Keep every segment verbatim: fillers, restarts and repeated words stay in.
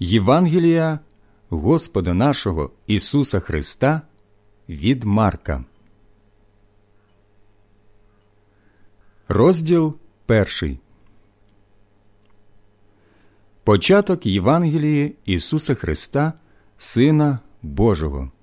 Євангелія Господа нашого Ісуса Христа від Марка. Розділ перший. Початок Євангелії Ісуса Христа, Сина Божого.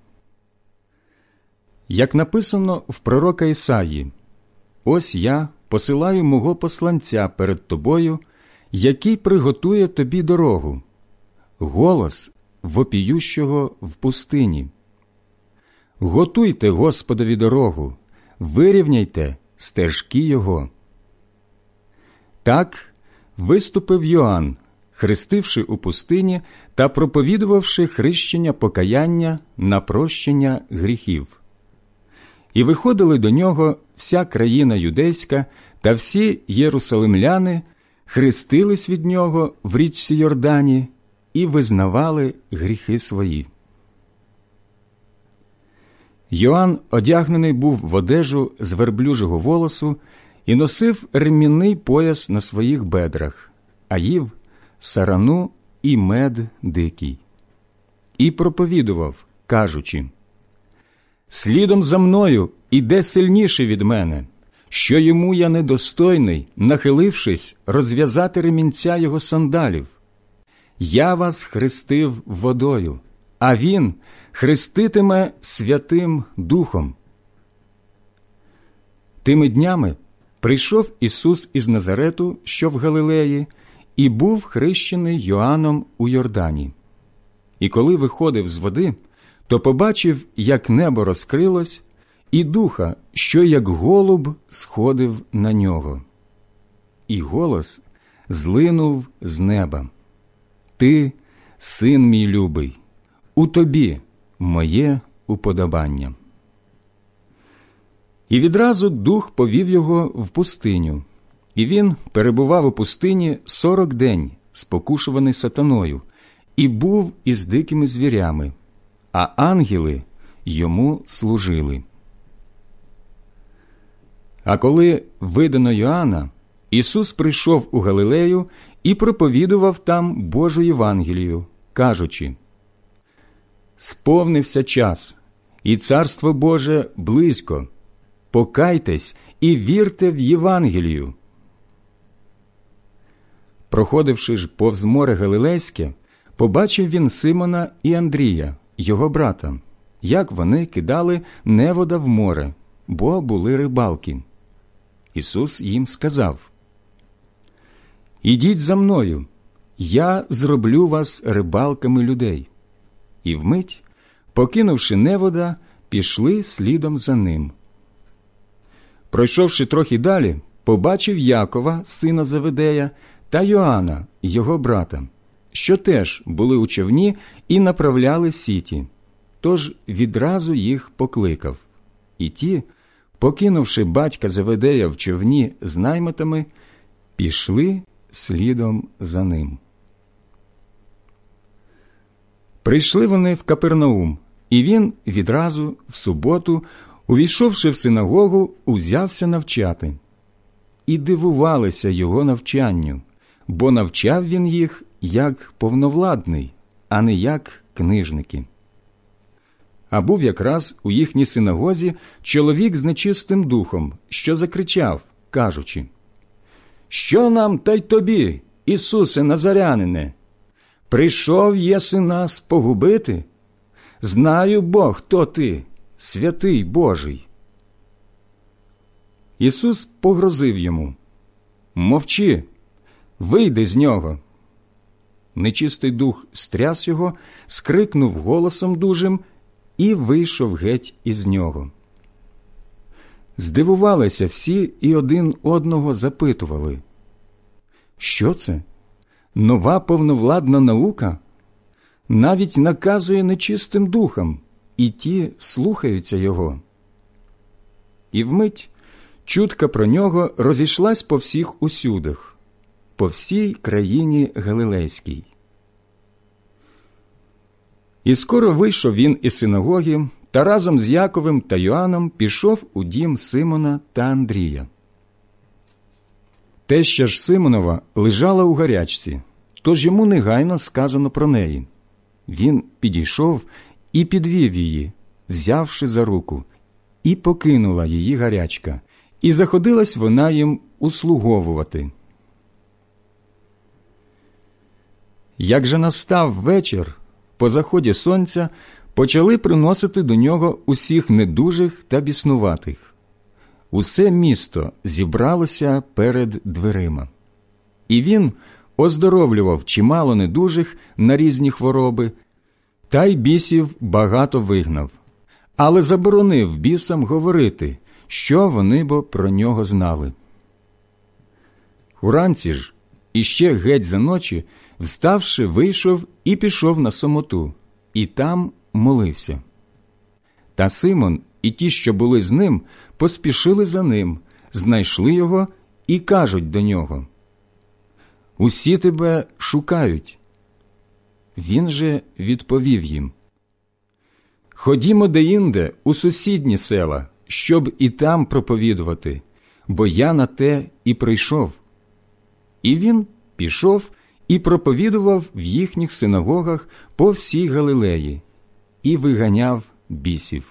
Як написано в пророка Ісаї: «Ось я посилаю мого посланця перед тобою, який приготує тобі дорогу, голос вопіющого в пустині. Готуйте Господові дорогу, вирівняйте стежки Його». Так виступив Йоанн, хрестивши у пустині та проповідувавши хрещення покаяння на прощення гріхів. І виходили до нього вся країна юдейська та всі єрусалимляни, хрестились від нього в річці Йордані і визнавали гріхи свої. Йоанн одягнений був в одежу з верблюжого волосу і носив ремінний пояс на своїх бедрах, а їв сарану і мед дикий. І проповідував, кажучи: «Слідом за мною іде сильніший від мене, що йому я недостойний, нахилившись, розв'язати ремінця його сандалів. Я вас хрестив водою, а він хреститиме Святим Духом». Тими днями прийшов Ісус із Назарету, що в Галилеї, і був хрещений Йоанном у Йордані. І коли виходив з води, то побачив, як небо розкрилось, і Духа, що як голуб сходив на нього. І голос злинув з неба: «Ти, син мій любий, у тобі моє уподобання». І відразу Дух повів його в пустиню, і він перебував у пустині сорок день, спокушуваний сатаною, і був із дикими звірями, а ангели йому служили. А коли видано Йоанна, Ісус прийшов у Галилею і проповідував там Божу Євангелію, кажучи: «Сповнився час, і Царство Боже близько. Покайтесь і вірте в Євангелію». Проходивши ж повз море Галилейське, побачив він Симона і Андрія, його брата, як вони кидали невода в море, бо були рибалки. Ісус їм сказав: «Ідіть за мною, я зроблю вас рибалками людей». І вмить, покинувши невода, пішли слідом за ним. Пройшовши трохи далі, побачив Якова, сина Заведея, та Йоанна, його брата, що теж були у човні і направляли сіті, тож відразу їх покликав. І ті, покинувши батька Заведея в човні з наймитами, пішли слідом за ним. Прийшли вони в Капернаум, і він відразу, в суботу, увійшовши в синагогу, узявся навчати. І дивувалися його навчанню, бо навчав він їх як повновладний, а не як книжники. А був якраз у їхній синагозі чоловік з нечистим духом, що закричав, кажучи: «Що нам та й тобі, Ісусе Назарянине? Прийшов єси нас погубити? Знаю бо, хто ти, святий Божий». Ісус погрозив йому: «Мовчи, вийди з нього». Нечистий дух стряс його, скрикнув голосом дужим і вийшов геть із нього. Здивувалися всі і один одного запитували: «Що це? Нова повновладна наука? Навіть наказує нечистим духам, і ті слухаються його». І вмить чутка про нього розійшлась по всіх усюдах, по всій країні Галилейській. І скоро вийшов він із синагоги та разом з Яковом та Йоанном пішов у дім Симона та Андрія. Теща ж Симонова лежала у гарячці, тож йому негайно сказано про неї. Він підійшов і підвів її, взявши за руку, і покинула її гарячка, і заходилась вона їм услуговувати. Як же настав вечір, по заході сонця почали приносити до нього усіх недужих та біснуватих. Усе місто зібралося перед дверима. І він оздоровлював чимало недужих на різні хвороби, та й бісів багато вигнав, але заборонив бісам говорити, що вони бо про нього знали. Уранці ж, іще геть за ночі, вставши, вийшов і пішов на самоту, і там молився. Та Симон і ті, що були з ним, поспішили за ним, знайшли його і кажуть до нього: «Усі тебе шукають». Він же відповів їм: «Ходімо деінде у сусідні села, щоб і там проповідувати, бо я на те і прийшов». І він пішов і проповідував в їхніх синагогах по всій Галилеї і виганяв бісів.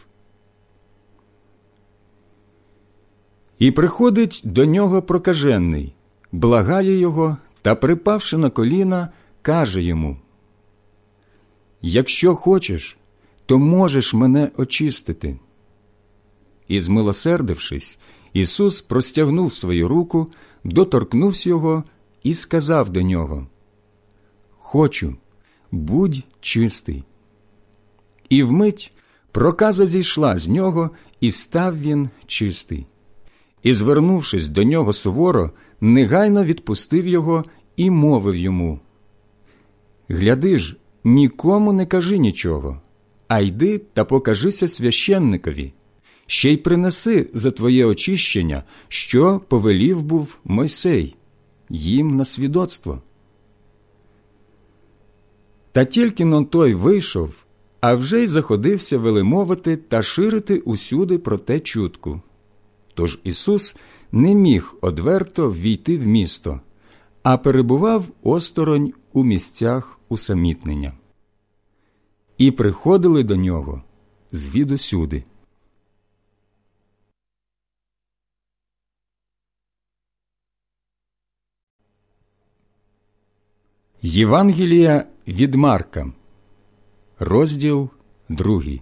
І приходить до нього прокажений, благає його та, припавши на коліна, каже йому: «Якщо хочеш, то можеш мене очистити». І, змилосердившись, Ісус простягнув свою руку, доторкнувся його і сказав до нього: «Хочу, будь чистий». І вмить проказа зійшла з нього, і став він чистий. І, звернувшись до нього суворо, негайно відпустив його і мовив йому: «Гляди ж, нікому не кажи нічого, а йди та покажися священникові, ще й принеси за твоє очищення, що повелів був Мойсей, їм на свідоцтво». Та тільки-но той вийшов, а вже й заходився велемовити та ширити усюди про те чутку. Тож Ісус не міг одверто ввійти в місто, а перебував осторонь у місцях усамітнення. І приходили до нього звідусюди. Євангелія від Марка, розділ другий.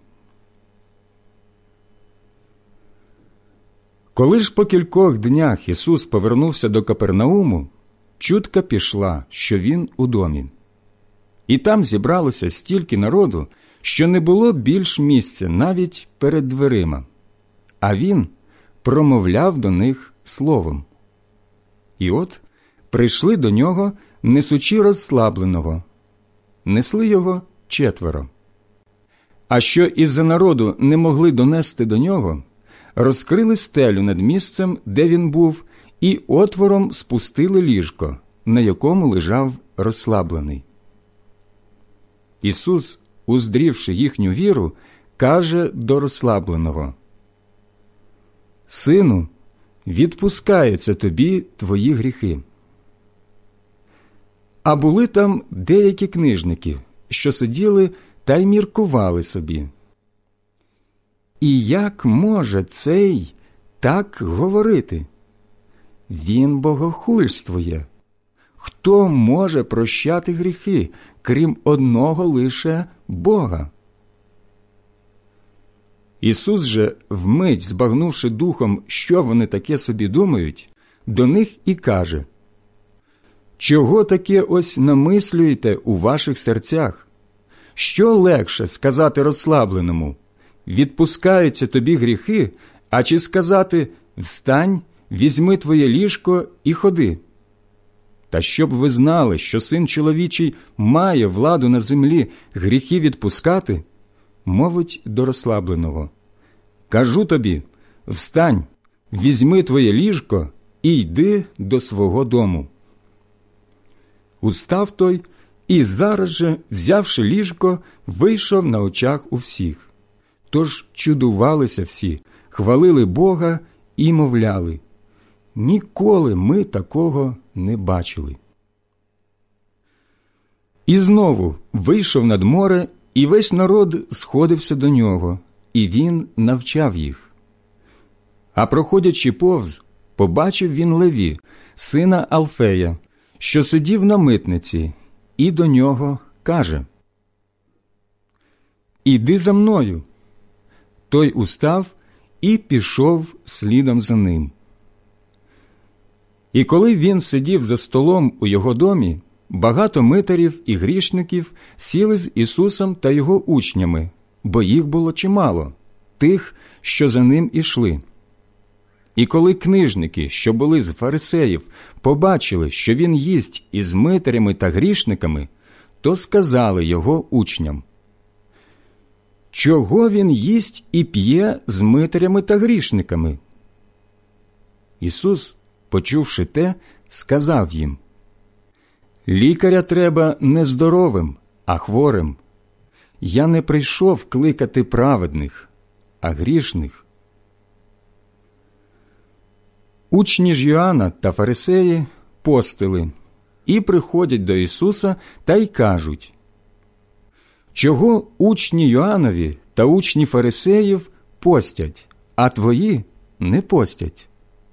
Коли ж по кількох днях Ісус повернувся до Капернауму, чутка пішла, що Він у домі. І там зібралося стільки народу, що не було більш місця навіть перед дверима, а Він промовляв до них словом. І от прийшли до Нього, несучи розслабленого. Несли його четверо. А що із-за народу не могли донести до Нього, розкрили стелю над місцем, де він був, і отвором спустили ліжко, на якому лежав розслаблений. Ісус, уздрівши їхню віру, каже до розслабленого: «Сину, відпускаються тобі твої гріхи». А були там деякі книжники, що сиділи та й міркували собі: «І як може цей так говорити? Він богохульствує. Хто може прощати гріхи, крім одного лише Бога?» Ісус же, вмить збагнувши духом, що вони таке собі думають, до них і каже: «Чого таке ось намислюєте у ваших серцях? Що легше сказати розслабленому: відпускаються тобі гріхи, а чи сказати: встань, візьми твоє ліжко і ходи? Та щоб ви знали, що Син чоловічий має владу на землі гріхи відпускати, мовить до розслабленого: кажу тобі, встань, візьми твоє ліжко і йди до свого дому. Устав той і зараз же, взявши ліжко, вийшов на очах у всіх. Тож чудувалися всі, хвалили Бога і мовляли: ніколи ми такого не бачили. І знову вийшов над море, і весь народ сходився до нього, і він навчав їх. А проходячи повз, побачив він Леві, сина Алфея, що сидів на митниці, і до нього каже: «Іди за мною». Той устав і пішов слідом за ним. І коли він сидів за столом у його домі, багато митарів і грішників сіли з Ісусом та його учнями, бо їх було чимало, тих, що за ним ішли. І коли книжники, що були з фарисеїв, побачили, що він їсть із митарями та грішниками, то сказали його учням: «Чого він їсть і п'є з митарями та грішниками?» Ісус, почувши те, сказав їм: «Лікаря треба не здоровим, а хворим. Я не прийшов кликати праведних, а грішних». Учні ж Йоанна та фарисеї постили і приходять до Ісуса та й кажуть: «Чого учні Йоаннові та учні фарисеїв постять, а твої не постять?»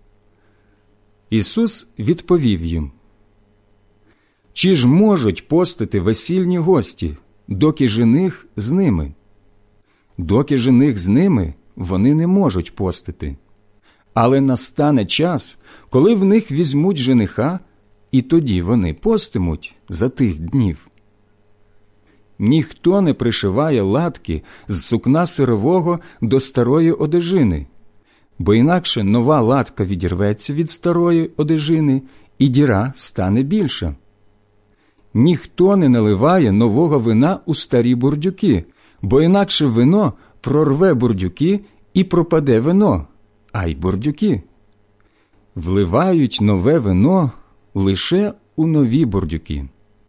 Ісус відповів їм: «Чи ж можуть постити весільні гості, доки жених з ними? Доки жених з ними, вони не можуть постити. Але настане час, коли в них візьмуть жениха, і тоді вони постимуть за тих днів. Ніхто не пришиває латки з сукна сирового до старої одежини, бо інакше нова латка відірветься від старої одежини, і діра стане більша. Ніхто не наливає нового вина у старі бурдюки, бо інакше вино прорве бурдюки і пропаде вино, а й бурдюки. Вливають нове вино лише у нові бурдюки».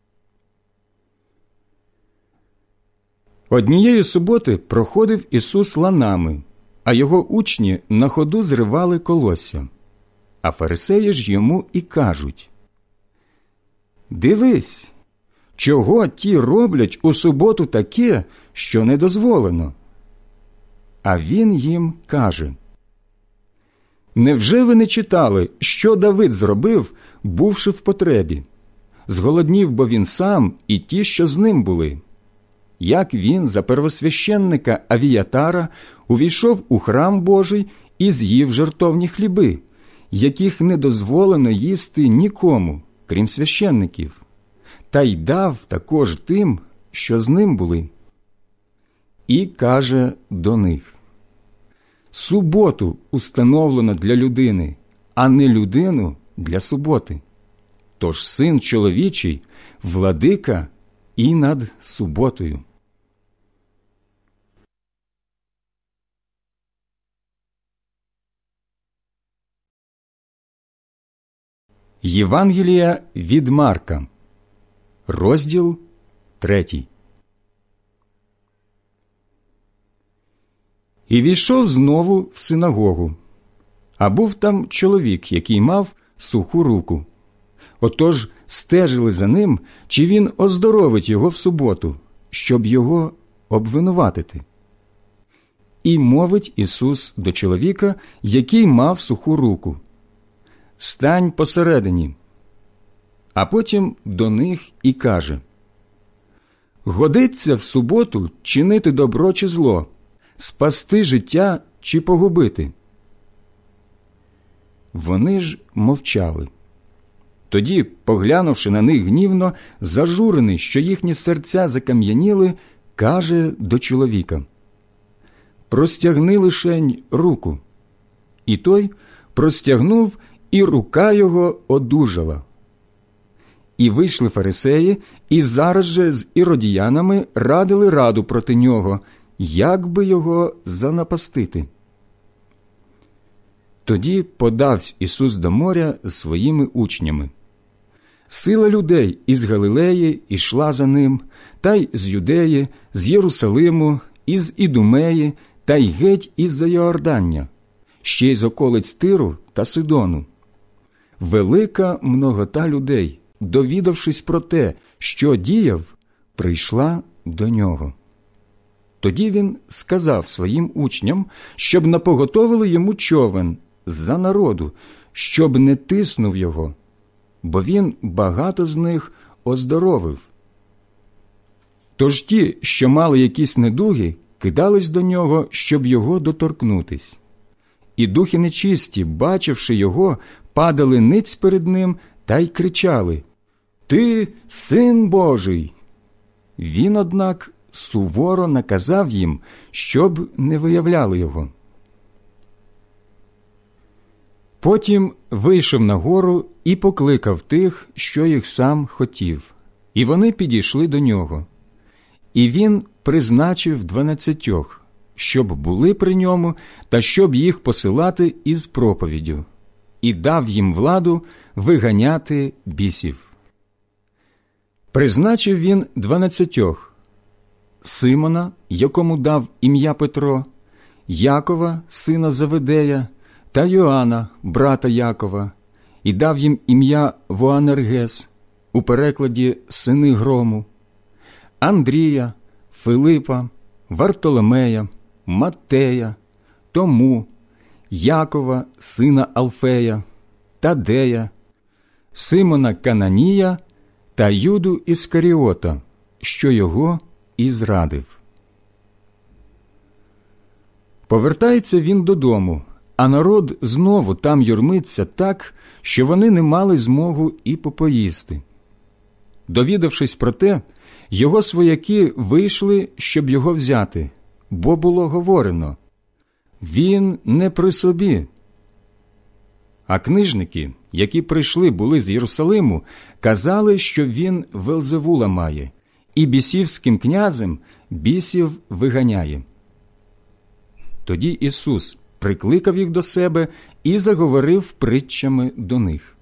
Однієї суботи проходив Ісус ланами, а його учні на ходу зривали колосся. А фарисеї ж йому і кажуть: «Дивись, чого ті роблять у суботу таке, що не дозволено?» А він їм каже: «Невже ви не читали, що Давид зробив, бувши в потребі? Зголоднів бо він сам і ті, що з ним були. Як він за первосвященника Авіатара увійшов у храм Божий і з'їв жертовні хліби, яких не дозволено їсти нікому, крім священників, та й дав також тим, що з ним були. І каже до них: суботу установлено для людини, а не людину для суботи. Тож Син чоловічий – владика і над суботою». Євангелія від Марка, розділ третій. І війшов знову в синагогу, а був там чоловік, який мав суху руку. Отож стежили за ним, чи він оздоровить його в суботу, щоб його обвинуватити. І мовить Ісус до чоловіка, який мав суху руку: «Стань посередині». А потім до них і каже: «Годиться в суботу чинити добро чи зло, спасти життя чи погубити?» Вони ж мовчали. Тоді, поглянувши на них гнівно, зажурений, що їхні серця закам'яніли, каже до чоловіка: «Простягни лишень руку». І той простягнув, і рука його одужала. І вийшли фарисеї, і зараз же з іродіянами радили раду проти нього, як би його занапастити. Тоді подавсь Ісус до моря з своїми учнями. Сила людей із Галилеї ішла за ним, та й з Юдеї, з Єрусалиму, із Ідумеї, та й геть із-за Йордання, ще й з околиць Тиру та Сидону. Велика многота людей, довідавшись про те, що діяв, прийшла до нього. Тоді він сказав своїм учням, щоб напоготовили йому човен за народу, щоб не тиснув його, бо він багато з них оздоровив. Тож ті, що мали якісь недуги, кидались до нього, щоб його доторкнутись. І духи нечисті, бачивши його, падали ниць перед ним та й кричали: «Ти – Син Божий!» Він, однак, суворо наказав їм, щоб не виявляли його. Потім вийшов на гору і покликав тих, що їх сам хотів, і вони підійшли до нього. І він призначив дванадцятьох, щоб були при ньому та щоб їх посилати із проповіддю, і дав їм владу виганяти бісів. Призначив він дванадцятьох: Симона, якому дав ім'я Петро, Якова, сина Заведея, та Йоанна, брата Якова, і дав їм ім'я Воанергес, у перекладі «сини грому», Андрія, Филипа, Вартоломея, Маттея, Тому, Якова, сина Алфея, Тадея, Симона Кананія та Юду Іскаріота, що його і зрадив. Повертається він додому, а народ знову там юрмиться так, що вони не мали змогу і попоїсти. Довідавшись про те, його свояки вийшли, щоб його взяти, бо було говорено: «Він не при собі». А книжники, які прийшли були з Єрусалиму, казали, що він Велзевула має, і бісівським князем бісів виганяє. Тоді Ісус прикликав їх до себе і заговорив притчами до них.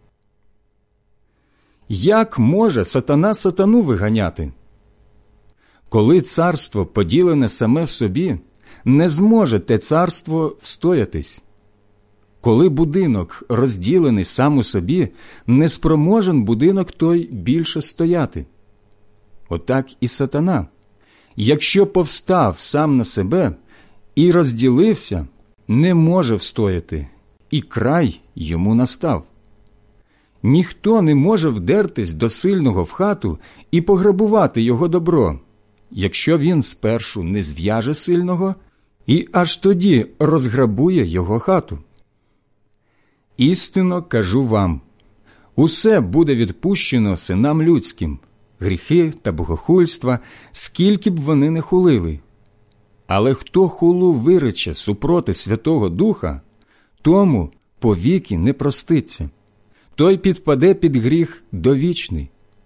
Як може сатана сатану виганяти? Коли царство поділене саме в собі, не зможе те царство встоятись. Коли будинок розділений сам у собі, не спроможен будинок той більше стояти. Отак і сатана, якщо повстав сам на себе і розділився, не може встояти, і край йому настав. Ніхто не може вдертись до сильного в хату і пограбувати його добро, якщо він спершу не зв'яже сильного і аж тоді розграбує його хату. Істинно кажу вам, усе буде відпущено синам людським, гріхи та богохульства, скільки б вони не хулили. Але хто хулу вирече супроти Святого Духа, тому повіки не проститься, той підпаде під гріх довічний.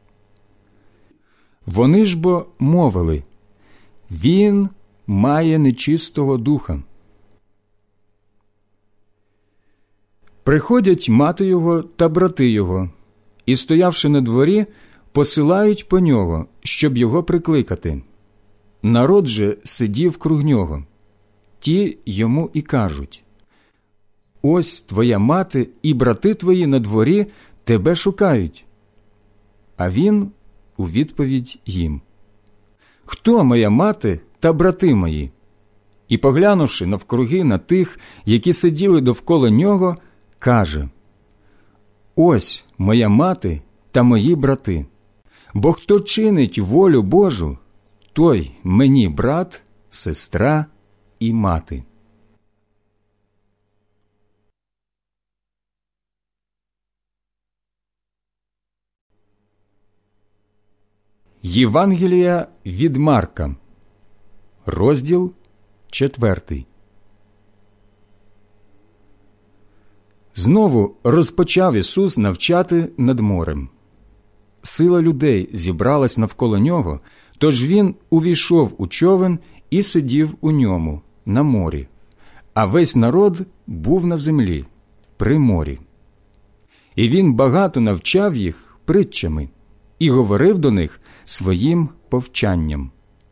Вони ж бо мовили: «Він має нечистого духа». Приходять мати його та брати його, і, стоявши на дворі, посилають по нього, щоб його прикликати. Народ же сидів круг нього. Ті йому і кажуть: «Ось твоя мати і брати твої на дворі тебе шукають». А він у відповідь їм: «Хто моя мати та брати мої?» І, поглянувши навкруги на тих, які сиділи довкола нього, каже: «Ось моя мати та мої брати, бо хто чинить волю Божу, той мені брат, сестра і мати». Євангелія від Марка, розділ четвертий. Знову розпочав Ісус навчати над морем. Сила людей зібралась навколо нього, тож він увійшов у човен і сидів у ньому, на морі, а весь народ був на землі, при морі. І він багато навчав їх притчами і говорив до них своїм повчанням.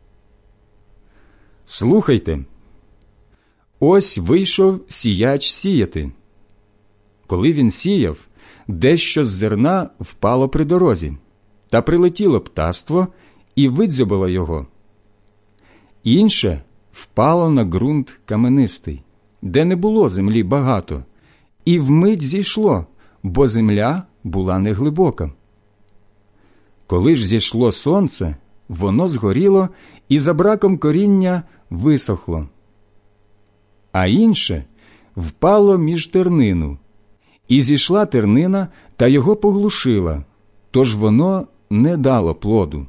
«Слухайте, ось вийшов сіяч сіяти. Коли він сіяв, дещо з зерна впало при дорозі, та прилетіло птаство і видзьобало його. Інше впало на ґрунт каменистий, де не було землі багато, і вмить зійшло, бо земля була неглибока. Коли ж зійшло сонце, воно згоріло і за браком коріння висохло. А інше впало між тернину, і зійшла тернина та його поглушила, тож воно не дало плоду.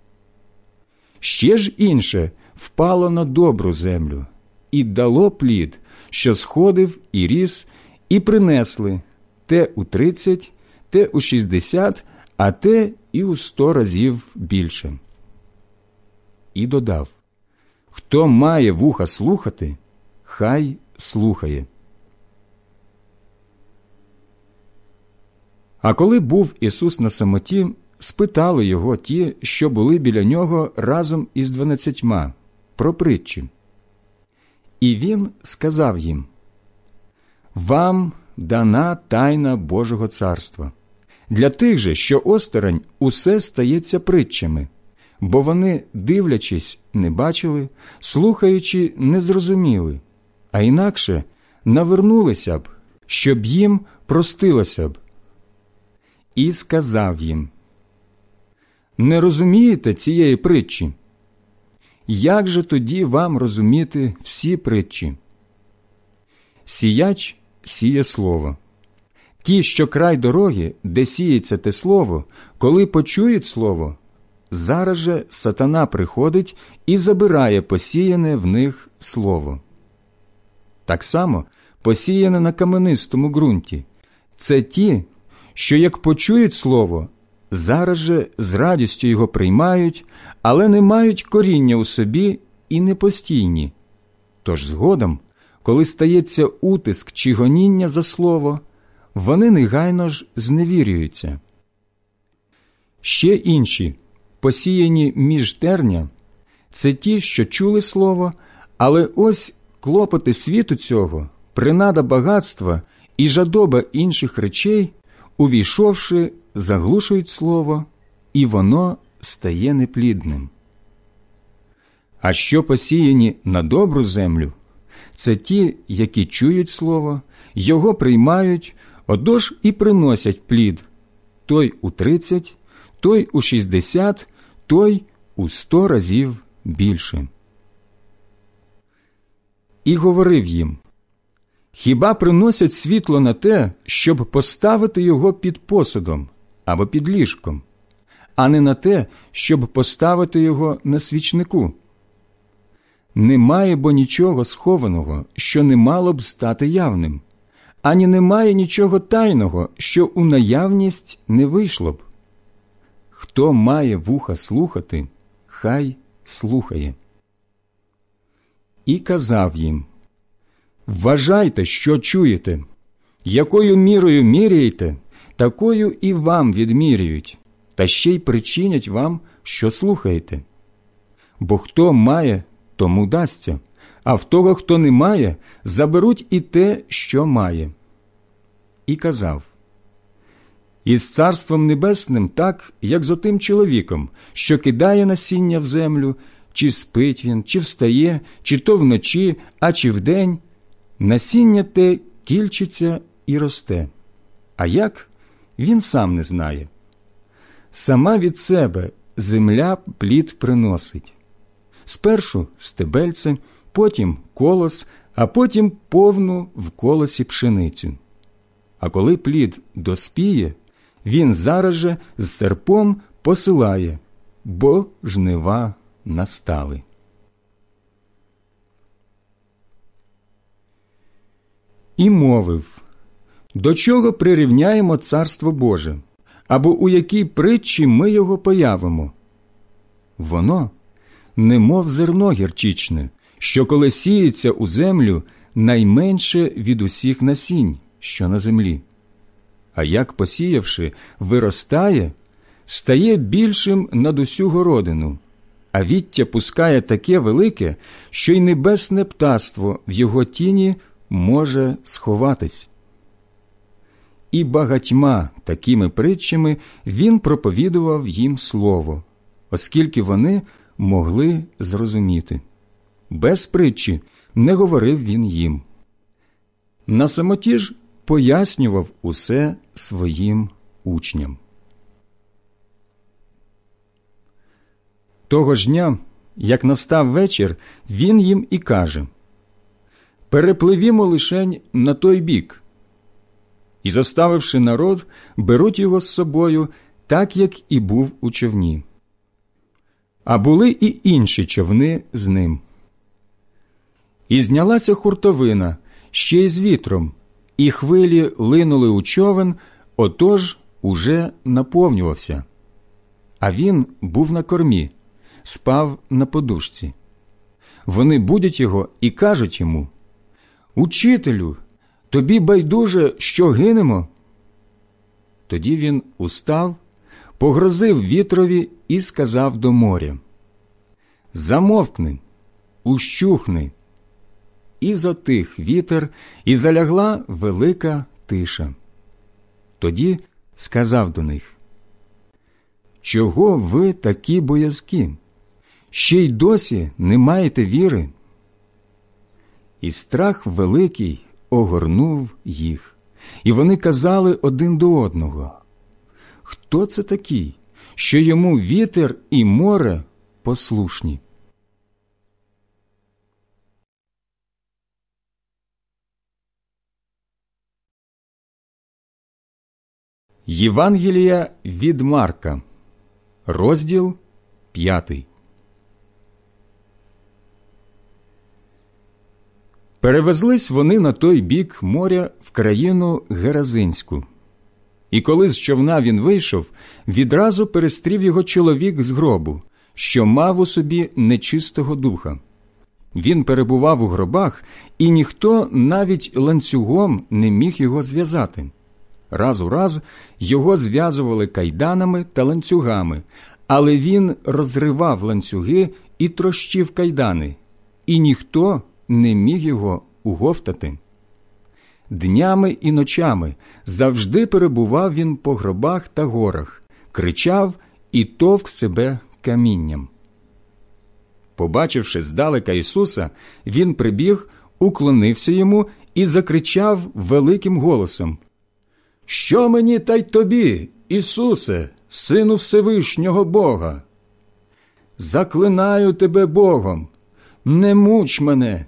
Ще ж інше впало на добру землю і дало плід, що сходив і ріс, і принесли те у тридцять, те у шістдесят, а те і у сто разів більше. І додав: хто має вуха слухати, хай слухає. А коли був Ісус на самоті, спитали його ті, що були біля нього разом із дванадцятьма, про притчі. І він сказав їм: «Вам дана тайна Божого царства. Для тих же, що осторонь, усе стається притчами, бо вони, дивлячись, не бачили, слухаючи, не зрозуміли, а інакше навернулися б, щоб їм простилося б». І сказав їм: «Не розумієте цієї притчі? Як же тоді вам розуміти всі притчі? Сіяч сіє слово. Ті, що край дороги, де сіється те слово, коли почують слово, зараз же сатана приходить і забирає посіяне в них слово. Так само посіяне на каменистому ґрунті – це ті, що як почують слово, зараз же з радістю його приймають, але не мають коріння у собі і непостійні. Тож згодом, коли стається утиск чи гоніння за слово, вони негайно ж зневірюються. Ще інші, посіяні між терня, це ті, що чули слово, але ось клопоти світу цього, принада багатства і жадоба інших речей, увійшовши, заглушують слово, і воно стає неплідним. А що посіяні на добру землю, це ті, які чують слово, його приймають, отож і приносять плід, той у тридцять, той у шістдесят, той у сто разів більше. І говорив їм: хіба приносять світло на те, щоб поставити його під посудом або під ліжком, а не на те, щоб поставити його на свічнику? Немає бо нічого схованого, що не мало б стати явним, ані немає нічого тайного, що у наявність не вийшло б. Хто має вуха слухати, хай слухає. І казав їм: вважайте, що чуєте. Якою мірою міряєте, такою і вам відміряють, та ще й причинять вам, що слухаєте. Бо хто має, тому дасться, а в того, хто не має, заберуть і те, що має. І казав: із Царством Небесним так, як з отим чоловіком, що кидає насіння в землю, чи спить він, чи встає, чи то вночі, а чи вдень, насіння те кільчиться і росте. А як? Він сам не знає. Сама від себе земля плід приносить. Спершу стебельце, потім колос, а потім повну в колосі пшеницю. А коли плід доспіє, він зараз же з серпом посилає, бо жнива настали. І мовив: до чого прирівняємо Царство Боже, або у якій притчі ми його появимо? Воно, немов зерно гірчичне, що коли сіється у землю, найменше від усіх насінь, що на землі. А як посіявши, виростає, стає більшим над усю городину, а віття пускає таке велике, що й небесне птаство в його тіні може сховатись. і багатьма такими притчами він проповідував їм слово, оскільки вони могли зрозуміти. Без притчі не говорив він їм. На самоті ж пояснював усе своїм учням. Того ж дня, як настав вечір, він їм і каже: «Перепливімо лишень на той бік». І, заставивши народ, беруть його з собою, так, як і був у човні. А були і інші човни з ним. І знялася хуртовина, ще й з вітром, і хвилі линули у човен, отож уже наповнювався. А він був на кормі, спав на подушці. Вони будять його і кажуть йому: «Учителю, тобі байдуже, що гинемо?» Тоді він устав, погрозив вітрові і сказав до моря: «Замовкни, ущухни». І затих вітер, і залягла велика тиша. Тоді сказав до них: «Чого ви такі боязкі? Ще й досі не маєте віри?» І страх великий огорнув їх, і вони казали один до одного: «Хто це такий, що йому вітер і море послушні?» Євангелія від Марка, розділ п'ятий. Перевезлись вони на той бік моря в країну Геразинську. І коли з човна він вийшов, відразу перестрів його чоловік з гробу, що мав у собі нечистого духа. Він перебував у гробах, і ніхто навіть ланцюгом не міг його зв'язати. Раз у раз його зв'язували кайданами та ланцюгами, але він розривав ланцюги і трощив кайдани, і ніхто не міг його уговтати. Днями і ночами завжди перебував він по гробах та горах, кричав і товк себе камінням. Побачивши здалека Ісуса, він прибіг, уклонився йому і закричав великим голосом: «Що мені та й тобі, Ісусе, Сину Всевишнього Бога? Заклинаю тебе Богом, не муч мене!»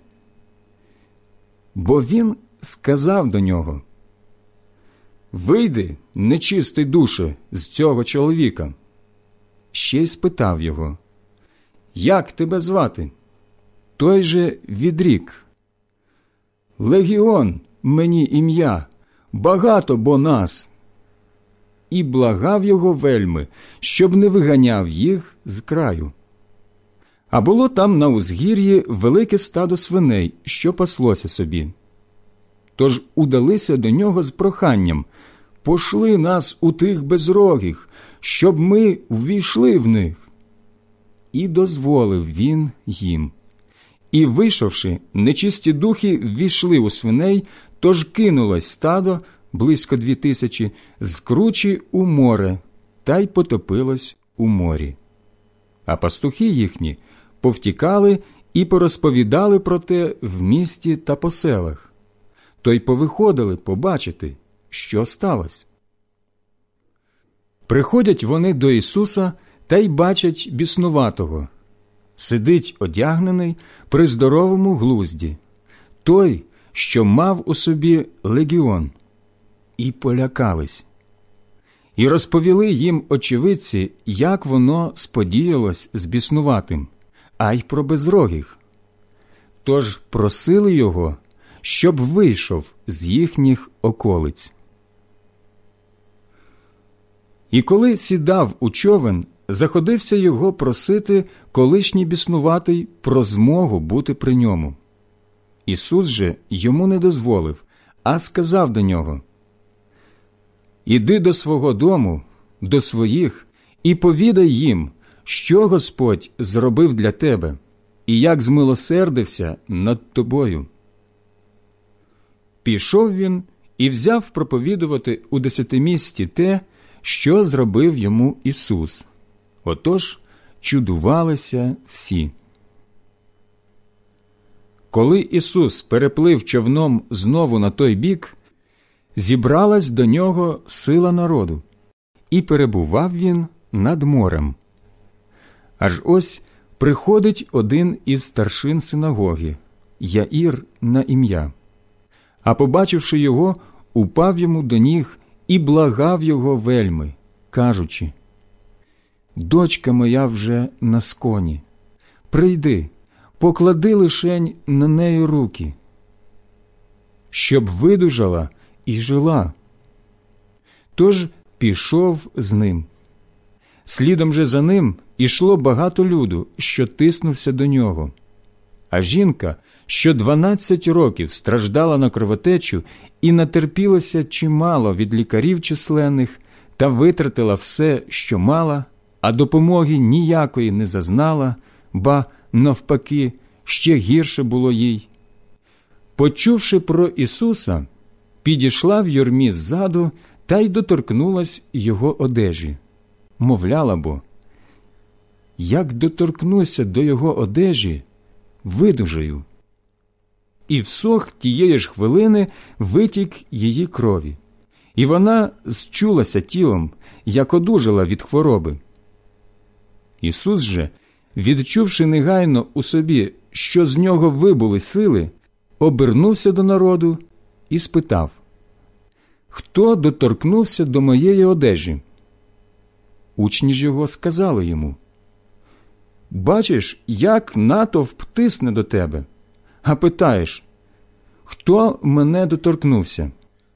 Бо він сказав до нього: «Вийди, нечистий душе, з цього чоловіка». Ще й спитав його: «Як тебе звати?» Той же відрік: «Легіон мені ім'я, багато бо нас». І благав його вельми, щоб не виганяв їх з краю. А було там на узгір'ї велике стадо свиней, що паслося собі. Тож удалися до нього з проханням: «Пошли нас у тих безрогих, щоб ми ввійшли в них». І дозволив він їм. І, вийшовши, нечисті духи ввійшли у свиней, тож кинулось стадо, близько дві тисячі, з кручі у море, та й потопилось у морі. А пастухи їхні повтікали і порозповідали про те в місті та по селах. То й повиходили побачити, що сталося. Приходять вони до Ісуса та й бачать біснуватого. Сидить одягнений при здоровому глузді, той, що мав у собі легіон, і полякались. І розповіли їм очевидці, як воно сподіялось з біснуватим, а й про безрогих. Тож просили його, щоб вийшов з їхніх околиць. І коли сідав у човен, заходився його просити колишній біснуватий про змогу бути при ньому. Ісус же йому не дозволив, а сказав до нього: «Іди до свого дому, до своїх, і повідай їм, що Господь зробив для тебе, і як змилосердився над тобою». Пішов він і взяв проповідувати у десятимісті те, що зробив йому Ісус. Отож чудувалися всі. Коли Ісус переплив човном знову на той бік, зібралась до нього сила народу, і перебував він над морем. Аж ось приходить один із старшин синагоги, Яїр на ім'я. А побачивши його, упав йому до ніг і благав його вельми, кажучи: «Дочка моя вже на сконі. Прийди, поклади лишень на неї руки, щоб видужала і жила». Тож пішов з ним. Слідом же за ним ішло багато люду, що тиснувся до нього. А жінка, що дванадцять років страждала на кровотечу і натерпілася чимало від лікарів численних, та витратила все, що мала, а допомоги ніякої не зазнала, ба, навпаки, ще гірше було їй. Почувши про Ісуса, підійшла в юрмі ззаду та й доторкнулась його одежі. Мовляла бо: «Як доторкнуся до його одежі, видужаю». І всох тієї ж хвилини витік її крові, і вона зчулася тілом, як одужала від хвороби. Ісус же, відчувши негайно у собі, що з нього вибули сили, обернувся до народу і спитав: «Хто доторкнувся до моєї одежі?» Учні ж його сказали йому: «Бачиш, як натовп тисне до тебе, а питаєш: хто мене доторкнувся?»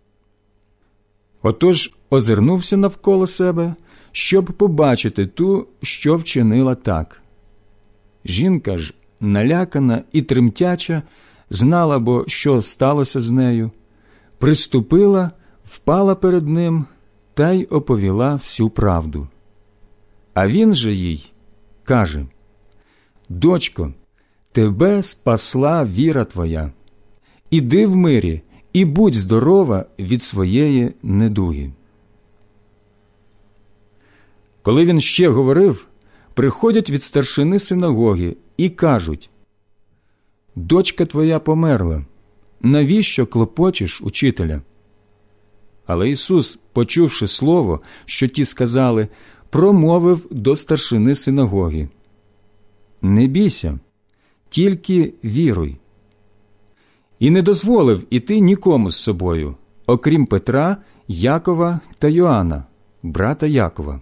Отож озирнувся навколо себе, щоб побачити ту, що вчинила так. Жінка ж, налякана і тремтяча, знала бо, що сталося з нею, приступила, впала перед ним та й оповіла всю правду. А він же їй каже: «Дочко, тебе спасла віра твоя. Іди в мирі і будь здорова від своєї недуги». Коли він ще говорив, приходять від старшини синагоги і кажуть: «Дочка твоя померла. Навіщо клопочеш учителя?» Але Ісус, почувши слово, що ті сказали, промовив до старшини синагоги: «Не бійся, тільки віруй». І не дозволив іти нікому з собою, окрім Петра, Якова та Йоанна, брата Якова.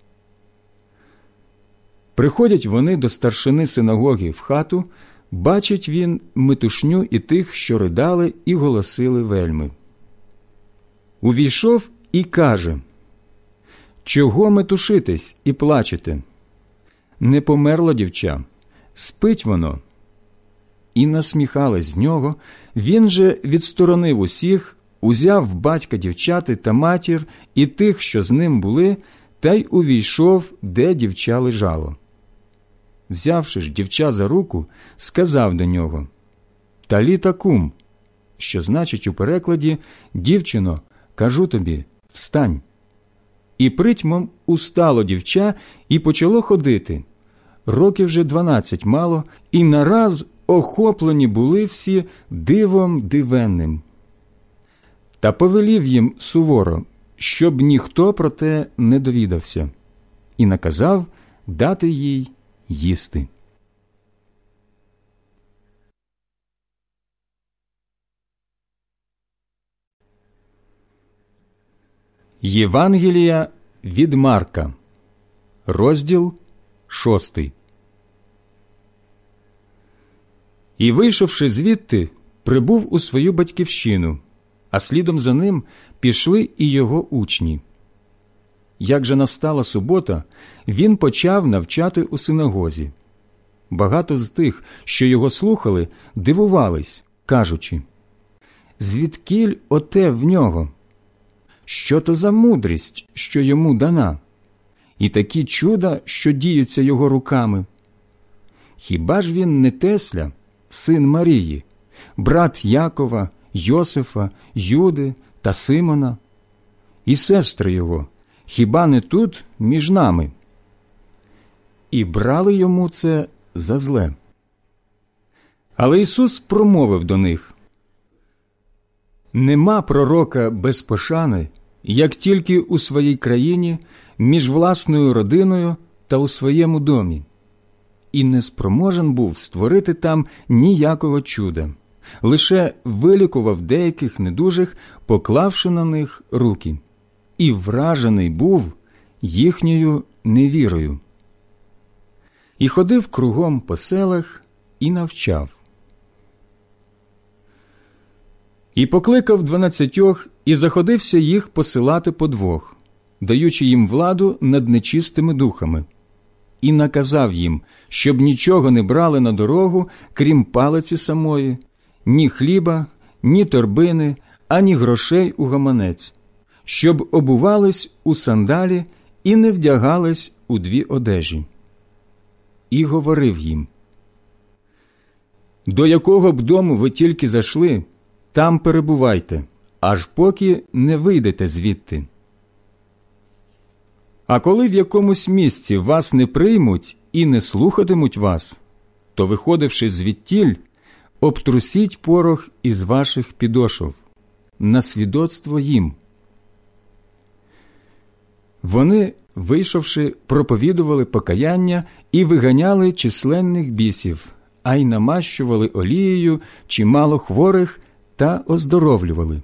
Приходять вони до старшини синагоги в хату, бачить він метушню і тих, що ридали і голосили вельми. Увійшов і каже: «Чого метушитесь і плачете? Не померло дівча, спить воно». І насміхались з нього. Він же відсторонив усіх, узяв батька дівчати та матір і тих, що з ним були, та й увійшов, де дівча лежало. Взявши ж дівча за руку, сказав до нього: «Таліта кум», що значить у перекладі: «Дівчино, кажу тобі, встань». І притьмом устало дівча і почало ходити. Років вже дванадцять мало, і нараз охоплені були всі дивом дивенним. Та повелів їм суворо, щоб ніхто про те не довідався, і наказав дати їй їсти. Євангелія від Марка, розділ шостий. І, вийшовши звідти, прибув у свою батьківщину, а слідом за ним пішли і його учні. Як же настала субота, він почав навчати у синагозі. Багато з тих, що його слухали, дивувались, кажучи: «Звідкіль оте в нього? Що то за мудрість, що йому дана? І такі чуда, що діються його руками? Хіба ж він не Тесля, син Марії, брат Якова, Йосифа, Юди та Симона? І сестри його, хіба не тут між нами? І брали йому це за зле. Але Ісус промовив до них: «Нема пророка без пошани, як тільки у своїй країні, між власною родиною та у своєму домі. І не спроможен був створити там ніякого чуда, лише вилікував деяких недужих, поклавши на них руки, і вражений був їхньою невірою. І ходив кругом по селах і навчав. І покликав дванадцятьох, і заходився їх посилати по двох, даючи їм владу над нечистими духами. І наказав їм, щоб нічого не брали на дорогу, крім палиці самої, ні хліба, ні торбини, ані грошей у гаманець, щоб обувались у сандалі і не вдягались у дві одежі. І говорив їм: «До якого б дому ви тільки зайшли, там перебувайте, аж поки не вийдете звідти. А коли в якомусь місці вас не приймуть і не слухатимуть вас, то, виходивши звідтіль, обтрусіть порох із ваших підошов, на свідоцтво їм». Вони, вийшовши, проповідували покаяння і виганяли численних бісів, а й намащували олією чимало хворих та оздоровлювали.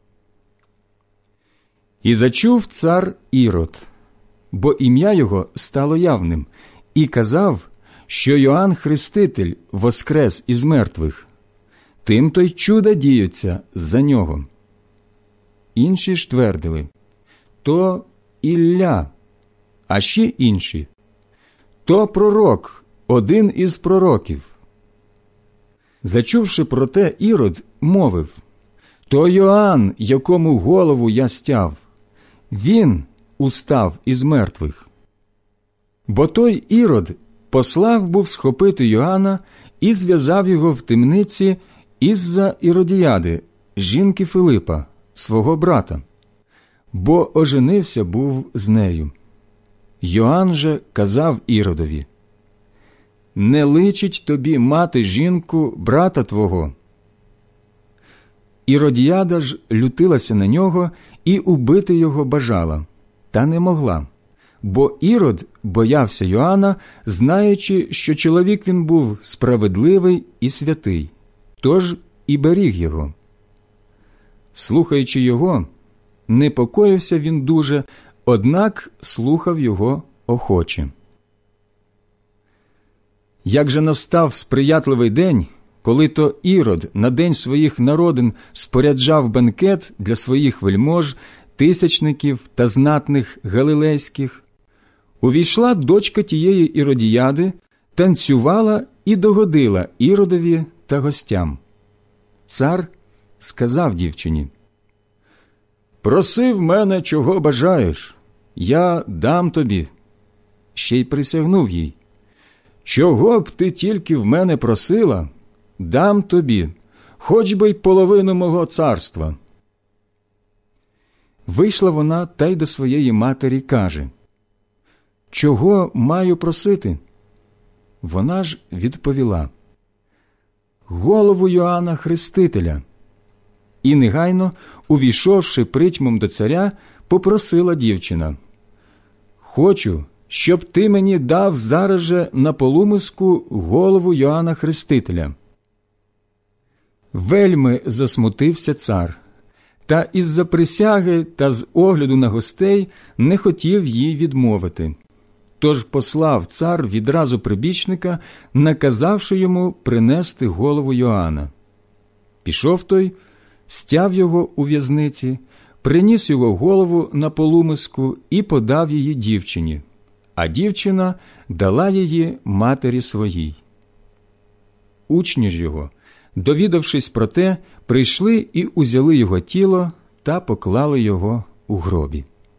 І зачув цар Ірод, бо ім'я його стало явним, і казав, що Йоанн Хреститель воскрес із мертвих, тим-то й чуда діються за нього. Інші ж твердили: то Ілля, а ще інші: то пророк, один із пророків. Зачувши про те, Ірод мовив: то Йоанн, якому голову я стяв, він устав із мертвих. Бо той Ірод послав був схопити Йоанна і зв'язав його в темниці із-за Іродіяди, жінки Филипа, свого брата, бо оженився був з нею. Йоанн же казав Іродові: «Не личить тобі мати жінку брата твого». Іродіяда ж лютилася на нього і убити його бажала, та не могла, бо Ірод боявся Йоанна, знаючи, що чоловік він був справедливий і святий, тож і беріг його. Слухаючи його, непокоївся він дуже, однак слухав його охоче. Як же настав сприятливий день, коли то Ірод на день своїх народин споряджав бенкет для своїх вельмож, тисячників та знатних галилейських, увійшла дочка тієї Іродіяди, танцювала і догодила Іродові та гостям. Цар сказав дівчині: «Проси в мене, чого бажаєш, я дам тобі». Ще й присягнув їй: «Чого б ти тільки в мене просила, дам тобі, хоч би й половину мого царства». Вийшла вона та й до своєї матері каже: «Чого маю просити?» Вона ж відповіла: «Голову Йоанна Хрестителя». І негайно, увійшовши притьмом до царя, попросила дівчина: «Хочу, щоб ти мені дав зараз же на полумиску голову Йоанна Хрестителя». Вельми засмутився цар, та із-за присяги та з огляду на гостей не хотів їй відмовити. Тож послав цар відразу прибічника, наказавши йому принести голову Йоанна. Пішов той, стяв його у в'язниці, приніс його голову на полумиску і подав її дівчині, а дівчина дала її матері своїй. Учні ж його, довідавшись про те, прийшли і узяли його тіло та поклали його у гробі.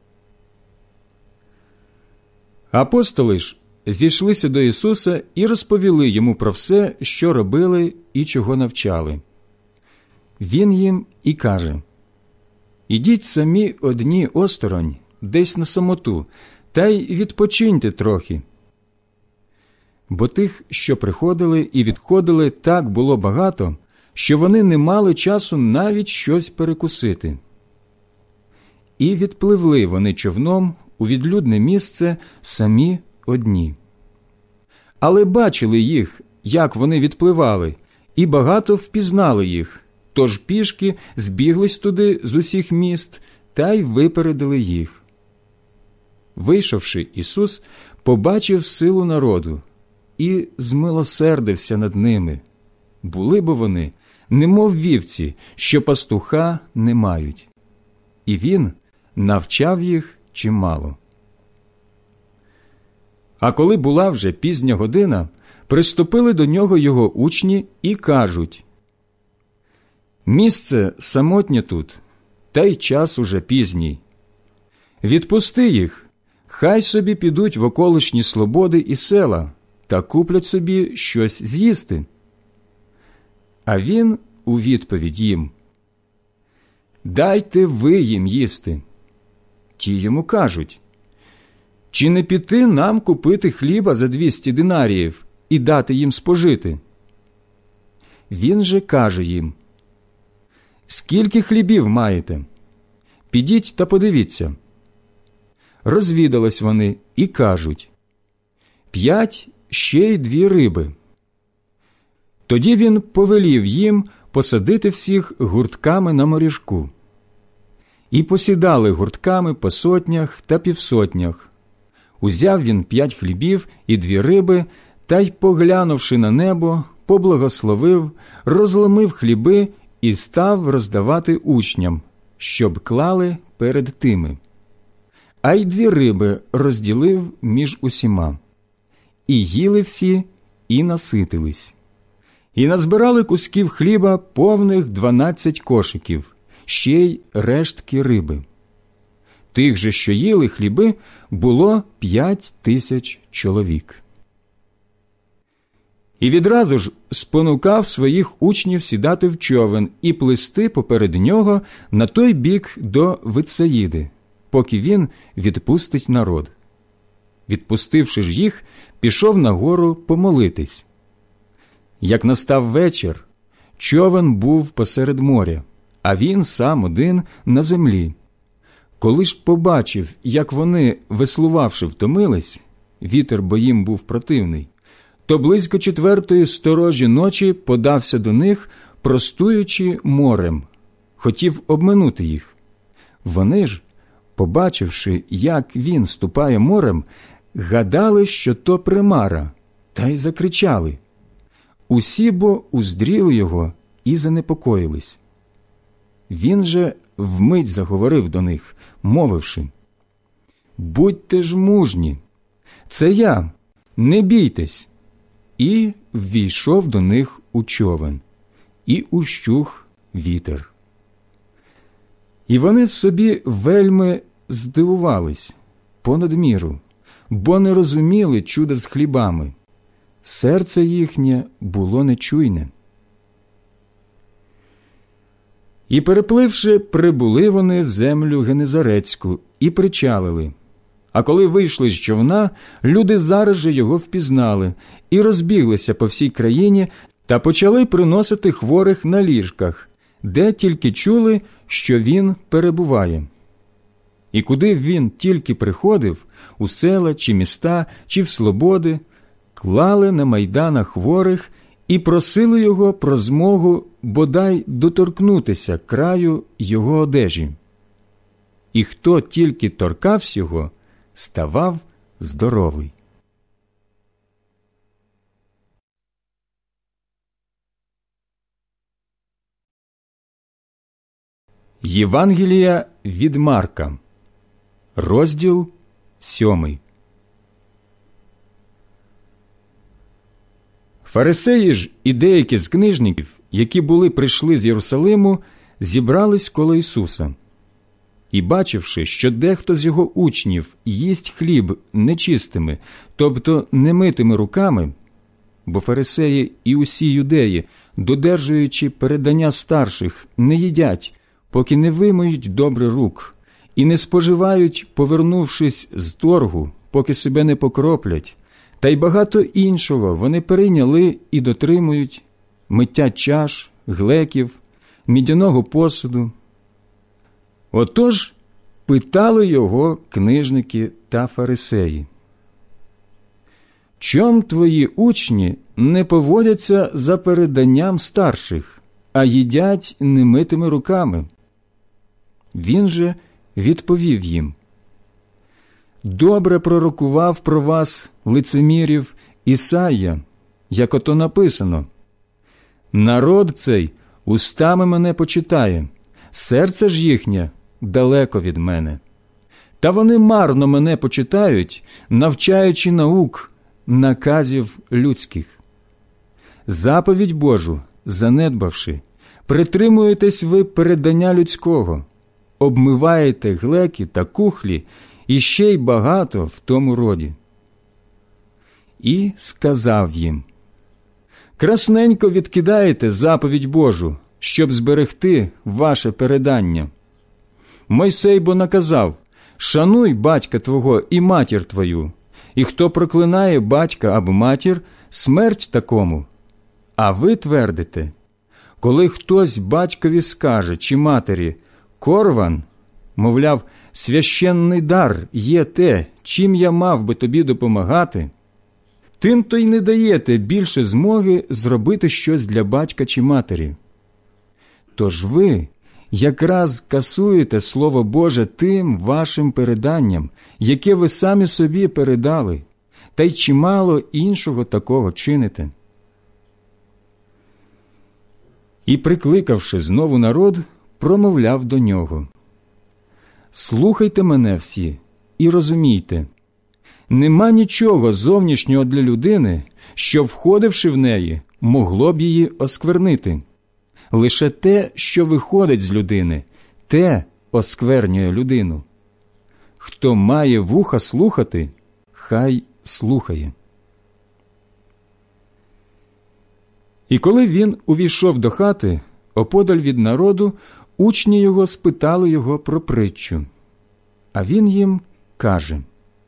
Апостоли ж зійшлися до Ісуса і розповіли йому про все, що робили і чого навчали. Він їм і каже: ідіть самі одні осторонь, десь на самоту, та й відпочиньте трохи. Бо тих, що приходили і відходили, так було багато, що вони не мали часу навіть щось перекусити. І відпливли вони човном у відлюдне місце самі одні. Але бачили їх, як вони відпливали, і багато впізнали їх, тож пішки збіглись туди з усіх міст та й випередили їх. Вийшовши, Ісус побачив силу народу і змилосердився над ними. Були бо вони, немов вівці, що пастуха не мають. І Він навчав їх чимало. А коли була вже пізня година, приступили до нього його учні і кажуть: «Місце самотнє тут, та й час уже пізній. Відпусти їх, хай собі підуть в околишні слободи і села та куплять собі щось з'їсти». А він у відповідь їм: «Дайте ви їм їсти». Ті йому кажуть: «Чи не піти нам купити хліба за двісті динаріїв і дати їм спожити?» Він же каже їм: «Скільки хлібів маєте? Підіть та подивіться». Розвідались вони і кажуть: «П'ять, ще й дві риби». Тоді він повелів їм посадити всіх гуртками на моріжку. І посідали гуртками по сотнях та півсотнях. Узяв він п'ять хлібів і дві риби, та й, поглянувши на небо, поблагословив, розломив хліби і став роздавати учням, щоб клали перед тими. А й дві риби розділив між усіма. І їли всі, і наситились. І назбирали кусків хліба повних дванадцять кошиків, ще й рештки риби. Тих же, що їли хліби, було п'ять тисяч чоловік. І відразу ж спонукав своїх учнів сідати в човен і плисти поперед нього на той бік до Витсаїди, поки він відпустить народ. Відпустивши ж їх, пішов на гору помолитись. Як настав вечір, човен був посеред моря, а він сам один на землі. Коли ж побачив, як вони, веслувавши, втомились, вітер бо їм був противний, то близько четвертої сторожі ночі подався до них, простуючи морем, хотів обминути їх. Вони ж, побачивши, як він ступає морем, гадали, що то примара, та й закричали. Усі бо уздріли його і занепокоїлись. Він же вмить заговорив до них, мовивши: «Будьте ж мужні, це я, не бійтесь». І ввійшов до них у човен, і ущух вітер. І вони в собі вельми здивувались понад міру, бо не розуміли чуда з хлібами. Серце їхнє було нечуйне. І, перепливши, прибули вони в землю Генезарецьку і причалили. А коли вийшли з човна, люди зараз же його впізнали і розбіглися по всій країні та почали приносити хворих на ліжках, де тільки чули, що він перебуває. І куди він тільки приходив, у села чи міста, чи в слободи, клали на майданах хворих і просили його про змогу бодай доторкнутися краю його одежі. І хто тільки торкався його, ставав здоровий. Євангелія від Марка, розділ сьомий. Фарисеї ж і деякі з книжників, які були прийшли з Єрусалиму, зібрались коло Ісуса. І, бачивши, що дехто з його учнів їсть хліб нечистими, тобто немитими руками, бо фарисеї і усі юдеї, додержуючи передання старших, не їдять, поки не вимиють добре рук, і не споживають, повернувшись з торгу, поки себе не покроплять, та й багато іншого вони перейняли і дотримують: миття чаш, глеків, мідяного посуду. Отож питали його книжники та фарисеї: «Чом твої учні не поводяться за переданням старших, а їдять немитими руками?» Він же відповів їм: «Добре пророкував про вас, лицемірів, Ісая, як ото написано: народ цей устами мене почитає, серце ж їхнє далеко від мене. Та вони марно мене почитають, навчаючи наук, наказів людських. Заповідь Божу занедбавши, притримуєтесь ви передання людського, обмиваєте глеки та кухлі, і ще й багато в тому роді». І сказав їм: «Красненько відкидаєте заповідь Божу, щоб зберегти ваше передання. Мойсей бо наказав: шануй батька твого і матір твою, і хто проклинає батька або матір, смерть такому. А ви твердите: коли хтось батькові скаже чи матері: корван, мовляв, священний дар є те, чим я мав би тобі допомагати, тим то й не даєте більше змоги зробити щось для батька чи матері. Тож ви якраз касуєте Слово Боже тим вашим переданням, яке ви самі собі передали, та й чимало іншого такого чините». І, прикликавши знову народ, промовляв до нього: «Слухайте мене всі і розумійте, нема нічого зовнішнього для людини, що, входивши в неї, могло б її осквернити. Лише те, що виходить з людини, те осквернює людину. Хто має вуха слухати, хай слухає». І коли він увійшов до хати, оподаль від народу, учні його спитали його про притчу. А він їм каже: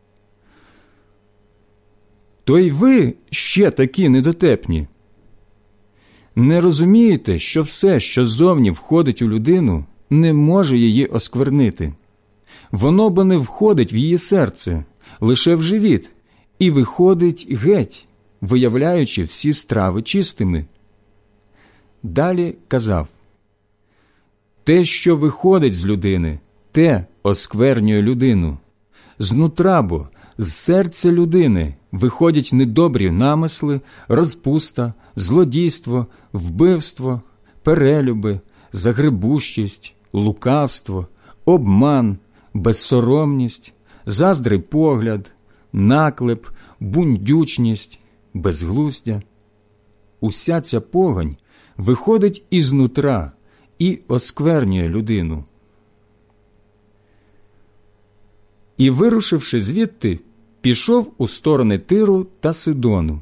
«То й ви ще такі недотепні? Не розумієте, що все, що ззовні входить у людину, не може її осквернити? Воно бо не входить в її серце, лише в живіт, і виходить геть, виявляючи всі страви чистими». Далі казав: «Те, що виходить з людини, те осквернює людину. Знутра бо, з серця людини виходять недобрі намисли, розпуста, злодійство, вбивство, перелюби, загребущість, лукавство, обман, безсоромність, заздрий погляд, наклеп, бундючність, безглуздя. Уся ця погань виходить ізнутра і осквернює людину». І, вирушивши звідти, пішов у сторони Тиру та Сидону.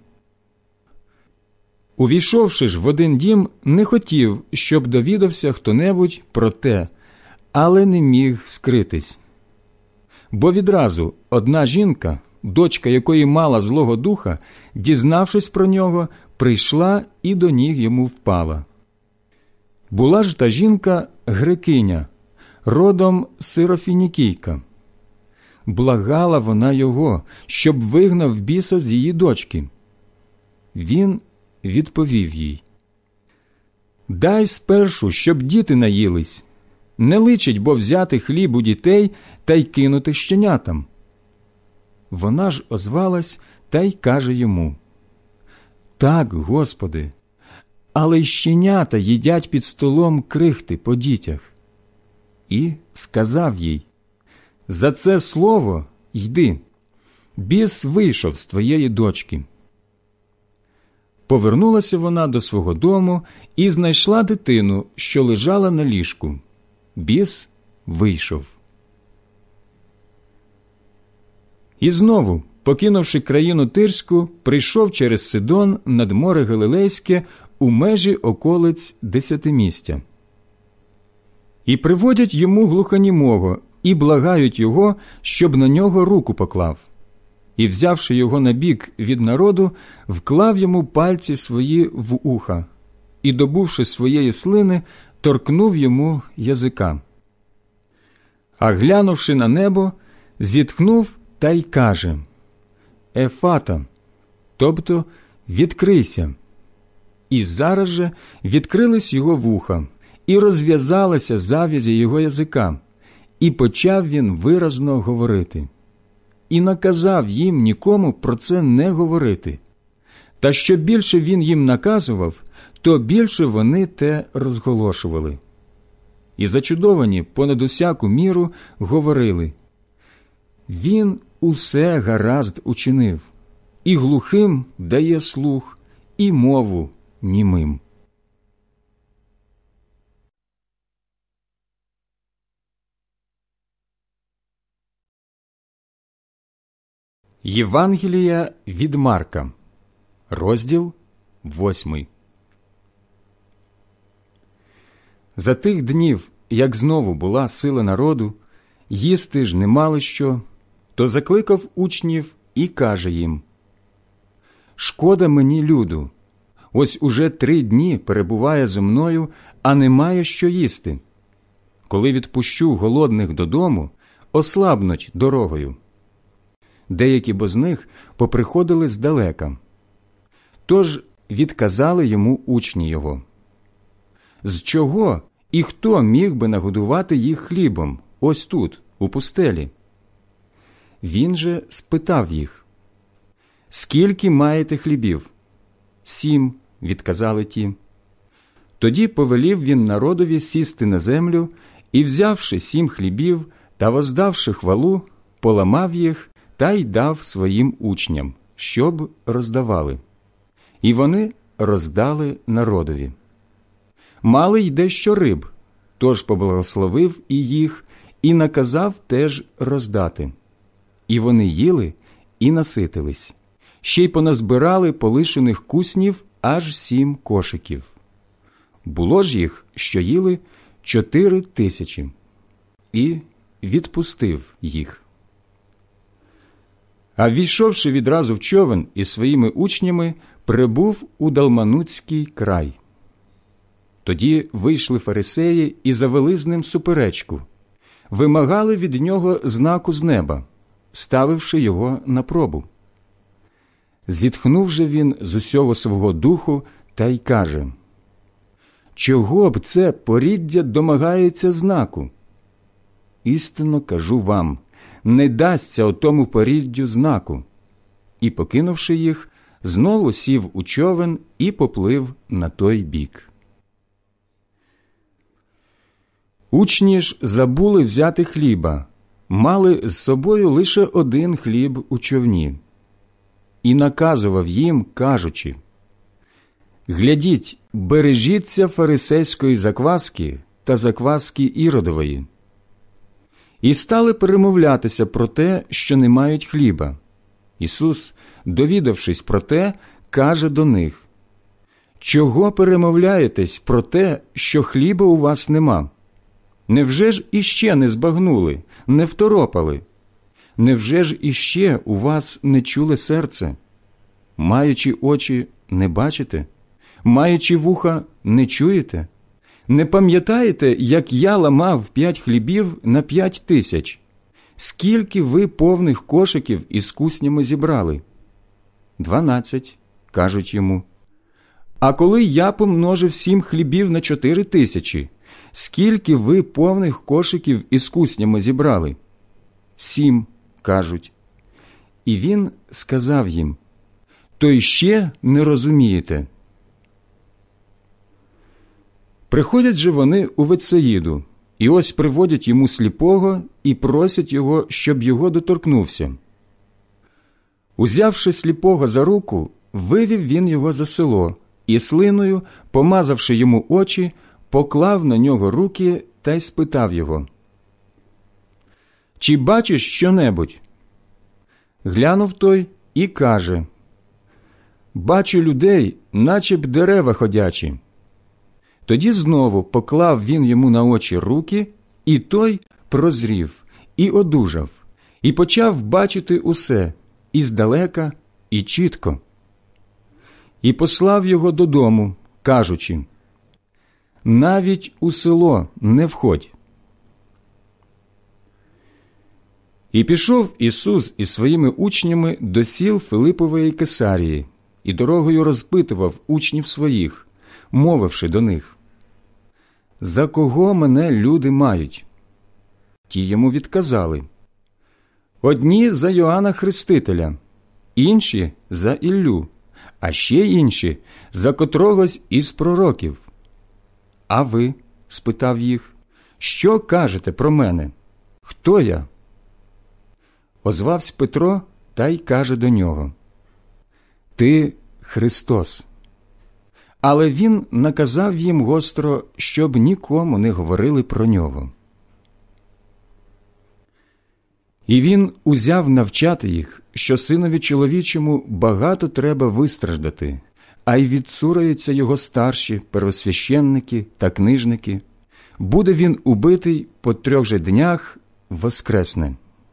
Увійшовши ж в один дім, не хотів, щоб довідався хто-небудь про те, але не міг скритись. Бо відразу одна жінка, дочка якої мала Злого Духа, дізнавшись про нього, прийшла і до ніг йому впала. Була ж та жінка грекиня, родом сирофінікійка. Благала вона його, щоб вигнав біса з її дочки. Він відповів їй: «Дай спершу, щоб діти наїлись. Не личить бо взяти хліб у дітей та й кинути щенятам». Вона ж озвалась та й каже йому: «Так, Господи, але й щенята їдять під столом крихти по дітях». І сказав їй: «За це слово йди, біс вийшов з твоєї дочки». Повернулася вона до свого дому і знайшла дитину, що лежала на ліжку. Біс вийшов. І знову, покинувши країну Тирську, прийшов через Сидон над море Галилейське у межі околиць Десятимістя. І приводять йому глухонімого, і благають його, щоб на нього руку поклав. І, взявши його набік від народу, вклав йому пальці свої в уха, і, добувши своєї слини, торкнув йому язика. А глянувши на небо, зітхнув та й каже: «Ефата», тобто «відкрийся». І зараз же відкрились його вуха, і розв'язалася зав'язі його язика, і почав він виразно говорити. І наказав їм нікому про це не говорити. Та що більше він їм наказував, то більше вони те розголошували. І зачудовані понад усяку міру говорили: «Він усе гаразд учинив, і глухим дає слух, і мову німим». Євангелія від Марка, розділ восьмий. За тих днів, як знову була сила народу, їсти ж не мали що, то закликав учнів і каже їм: «Шкода мені люду, ось уже три дні перебуває зо мною, а немає що їсти. Коли відпущу голодних додому, ослабнуть дорогою». Деякі бо з них поприходили здалека. Тож відказали йому учні його: «З чого і хто міг би нагодувати їх хлібом ось тут, у пустелі?» Він же спитав їх: «Скільки маєте хлібів?» «Сім», – відказали ті. Тоді повелів він народові сісти на землю, і, взявши сім хлібів та воздавши хвалу, поламав їх та й дав своїм учням, щоб роздавали. І вони роздали народові. Мали й дещо риб, тож поблагословив і їх, і наказав теж роздати. І вони їли і наситились. Ще й поназбирали полишених куснів аж сім кошиків. Було ж їх, що їли, чотири тисячі. І відпустив їх. А ввійшовши відразу в човен із своїми учнями, прибув у Далманутський край. Тоді вийшли фарисеї і завели з ним суперечку, вимагали від нього знаку з неба, ставивши його на пробу. Зітхнув же він з усього свого духу та й каже: «Чого б це поріддя домагається знаку? Істинно кажу вам, не дасться отому поріддю знаку». І, покинувши їх, знову сів у човен і поплив на той бік. Учні ж забули взяти хліба, мали з собою лише один хліб у човні. І наказував їм, кажучи: «Глядіть, бережіться фарисейської закваски та закваски Іродової». І стали перемовлятися про те, що не мають хліба. Ісус, довідавшись про те, каже до них: «Чого перемовляєтесь про те, що хліба у вас нема? Невже ж іще не збагнули, не второпали? Невже ж іще у вас не чуле серце? Маючи очі, не бачите? Маючи вуха, не чуєте? Не пам'ятаєте, як я ламав п'ять хлібів на п'ять тисяч? Скільки ви повних кошиків із куснями зібрали?» «Дванадцять», – кажуть йому. «А коли я помножив сім хлібів на чотири тисячі, скільки ви повних кошиків із куснями зібрали?» «Сім», – кажуть. І він сказав їм: «То й ще не розумієте?» Приходять же вони у Вецаїду, і ось приводять йому сліпого і просять його, щоб його доторкнувся. Узявши сліпого за руку, вивів він його за село, і слиною, помазавши йому очі, поклав на нього руки та й спитав його: «Чи бачиш що-небудь?» Глянув той і каже: «Бачу людей, наче б дерева ходячі». Тоді знову поклав він йому на очі руки, і той прозрів, і одужав, і почав бачити усе, і здалека, і чітко. І послав його додому, кажучи: «Навіть у село не входь». І пішов Ісус із своїми учнями до сіл Филипової Кесарії, і дорогою розпитував учнів своїх, мовивши до них: «За кого мене люди мають?» Ті йому відказали: «Одні за Йоанна Хрестителя, інші за Іллю, а ще інші за котрогось із пророків». «А ви?» – спитав їх, «що кажете про мене? Хто я?» Озвався Петро та й каже до нього: «Ти Христос». Але він наказав їм гостро, щоб нікому не говорили про нього. І він узяв навчати їх, що синові чоловічому багато треба вистраждати, а й відсураються його старші первосвященники та книжники. Буде він убитий, по трьох же днях воскресне.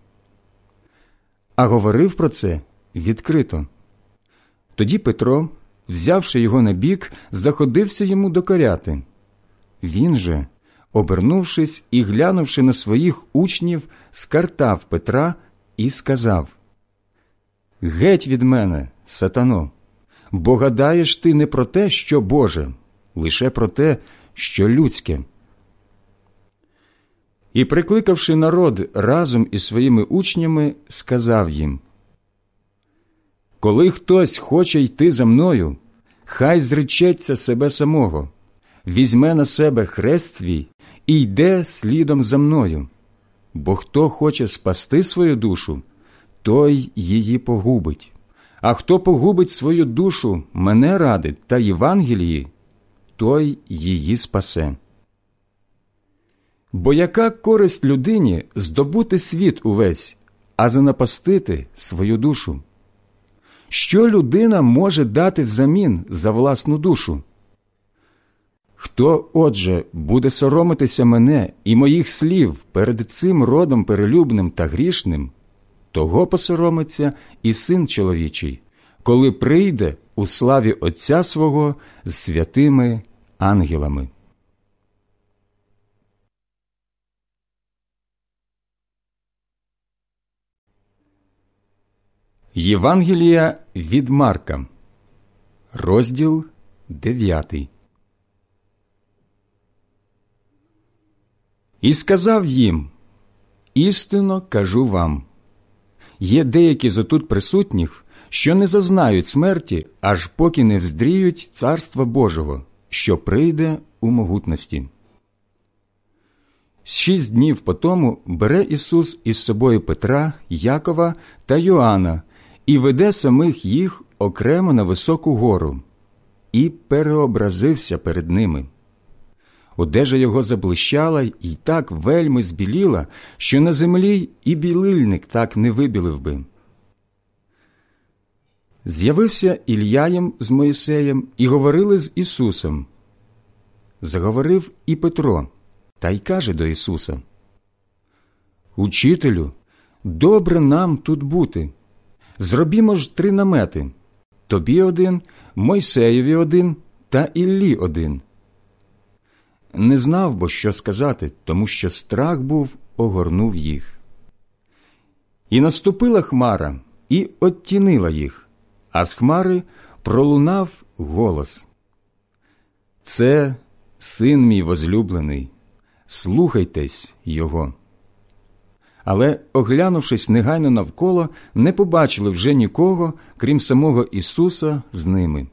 А говорив про це відкрито. Тоді Петро, взявши його на бік, заходився йому докоряти. Він же, обернувшись і глянувши на своїх учнів, скартав Петра і сказав: «Геть від мене, сатано, бо гадаєш ти не про те, що Боже, лише про те, що людське». І, прикликавши народ разом із своїми учнями, сказав їм: «Коли хтось хоче йти за мною, хай зречеться себе самого, візьме на себе хрест свій і йде слідом за мною. Бо хто хоче спасти свою душу, той її погубить. А хто погубить свою душу мене ради та Євангелії, той її спасе. Бо яка користь людині здобути світ увесь, а занапастити свою душу? Що людина може дати взамін за власну душу? Хто, отже, буде соромитися мене і моїх слів перед цим родом перелюбним та грішним, того посоромиться і Син чоловічий, коли прийде у славі Отця свого з святими ангелами». Євангелія від Марка, розділ дев'ятий. І сказав їм: «Істинно кажу вам, є деякі з отут присутніх, що не зазнають смерті, аж поки не вздріють Царства Божого, що прийде у могутності». Шість днів потому бере Ісус із собою Петра, Якова та Йоанна і веде самих їх окремо на високу гору, і переобразився перед ними. Одежа його заблищала й так вельми збіліла, що на землі і білильник так не вибілив би. З'явився Ілля з Моїсеєм і говорили з Ісусом. Заговорив і Петро, та й каже до Ісуса: «Учителю, добре нам тут бути. Зробімо ж три намети: тобі один, Мойсеєві один та Іллі один». Не знав бо, що сказати, тому що страх був огорнув їх. І наступила хмара, і оттінила їх, а з хмари пролунав голос: «Це Син мій возлюблений, слухайтесь його». Але, оглянувшись негайно навколо, не побачили вже нікого, крім самого Ісуса з ними.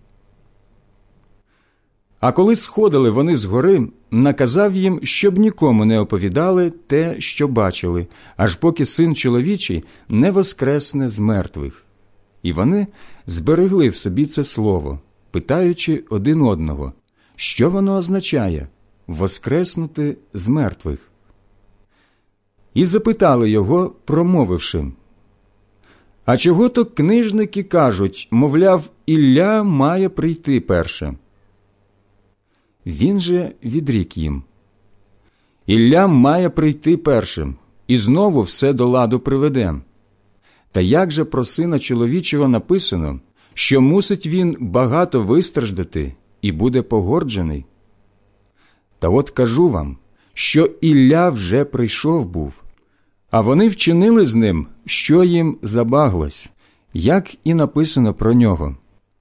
А коли сходили вони з гори, наказав їм, щоб нікому не оповідали те, що бачили, аж поки Син чоловічий не воскресне з мертвих. І вони зберегли в собі це слово, питаючи один одного, що воно означає – воскреснути з мертвих. І запитали його, промовивши: «А чого то книжники кажуть, мовляв, Ілля має прийти перше?» Він же відрік їм: Ілля має прийти першим, і знову все до ладу приведе. Та як же про Сина чоловічого написано, що мусить він багато вистраждати і буде погорджений? Та от кажу вам, що Ілля вже прийшов був, а вони вчинили з ним, що їм забаглось, як і написано про нього.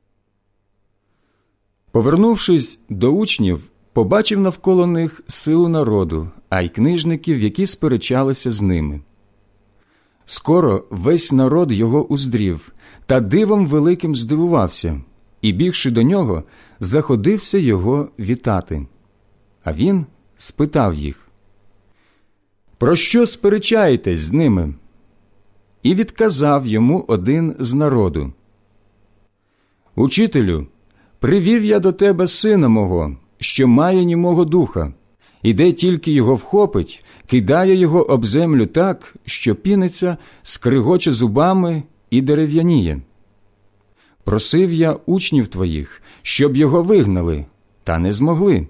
Повернувшись до учнів, побачив навколо них силу народу, а й книжників, які сперечалися з ними. Скоро весь народ його уздрів, та дивом великим здивувався, і, бігши до нього, заходився його вітати. А він спитав їх: «Про що сперечаєтесь з ними?» І відказав йому один з народу: «Учителю, привів я до тебе сина мого, що має німого духа, і де тільки його вхопить, кидає його об землю так, що піниться, скригоче зубами і дерев'яніє. Просив я учнів твоїх, щоб його вигнали, та не змогли».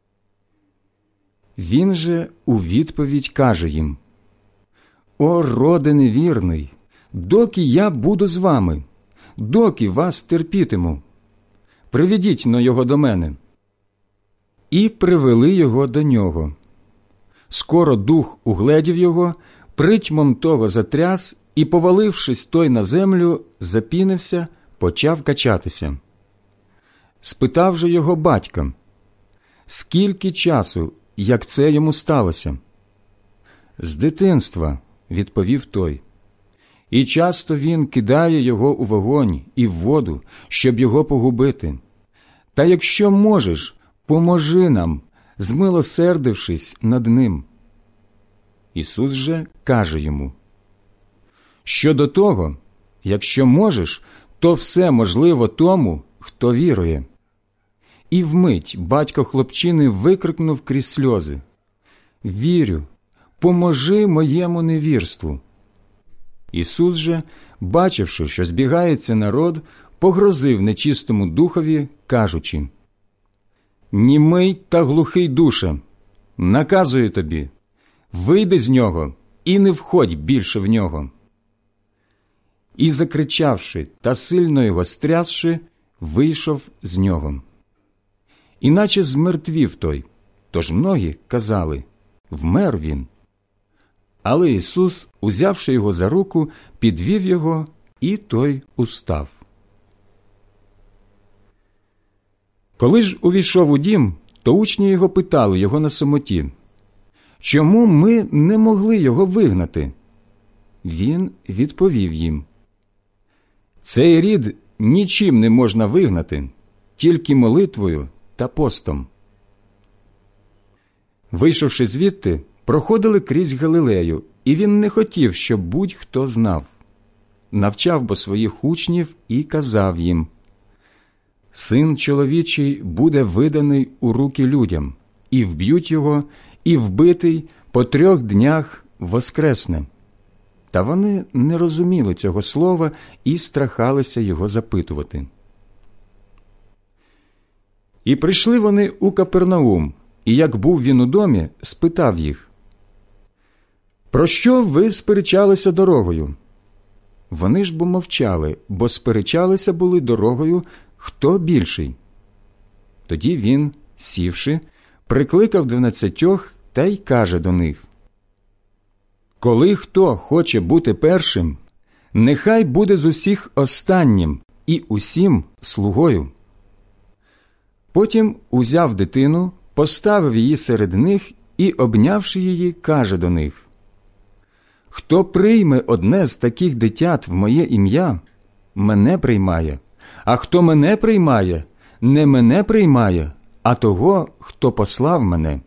Він же у відповідь каже їм: «О, роде невірний, доки я буду з вами, доки вас терпітиму? Приведіть но його до мене». І привели його до нього. Скоро дух угледів його, притьмом того затряс, і, повалившись той на землю, запінився, почав качатися. Спитав же його батька: «Скільки часу, як це йому сталося?» «З дитинства», – відповів той. «І часто він кидає його у вогонь і в воду, щоб його погубити. Та якщо можеш, поможи нам, змилосердившись над ним». Ісус же каже йому: «Щодо того, якщо можеш, то все можливо тому, хто вірує». І вмить батько хлопчини викрикнув крізь сльози: «Вірю, поможи моєму невірству». Ісус же, бачивши, що збігається народ, погрозив нечистому духові, кажучи: «Німий та глухий душе, наказую тобі, вийди з нього і не входь більше в нього». І, закричавши та сильно його стрясши, вийшов з нього. Іначе змертвів той, тож многі казали: «Вмер він». Але Ісус, узявши його за руку, підвів його, і той устав. Коли ж увійшов у дім, то учні його питали його на самоті: «Чому ми не могли його вигнати?» Він відповів їм: «Цей рід нічим не можна вигнати, тільки молитвою та постом». Вийшовши звідти, проходили крізь Галилею, і він не хотів, щоб будь-хто знав. Навчав бо своїх учнів і казав їм: «Син чоловічий буде виданий у руки людям, і вб'ють його, і вбитий по трьох днях воскресне». Та вони не розуміли цього слова і страхалися його запитувати. І прийшли вони у Капернаум, і як був він у домі, спитав їх: «Про що ви сперечалися дорогою?» Вони ж бо мовчали, бо сперечалися були дорогою, хто більший. Тоді він, сівши, прикликав дванадцятьох та й каже до них: «Коли хто хоче бути першим, нехай буде з усіх останнім і усім слугою». Потім узяв дитину, поставив її серед них і, обнявши її, каже до них: «Хто прийме одне з таких дитят в моє ім'я, мене приймає, а хто мене приймає, не мене приймає, а того, хто послав мене».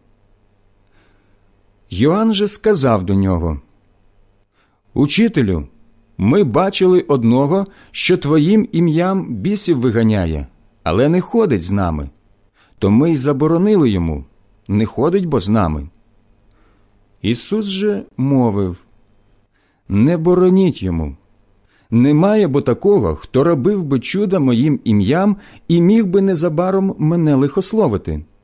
Йоанн же сказав до нього: «Учителю, ми бачили одного, що твоїм ім'ям бісів виганяє, але не ходить з нами. То ми й заборонили йому, не ходить бо з нами». Ісус же мовив: «Не бороніть йому. Немає бо такого, хто робив би чуда моїм ім'ям і міг би незабаром мене лихословити.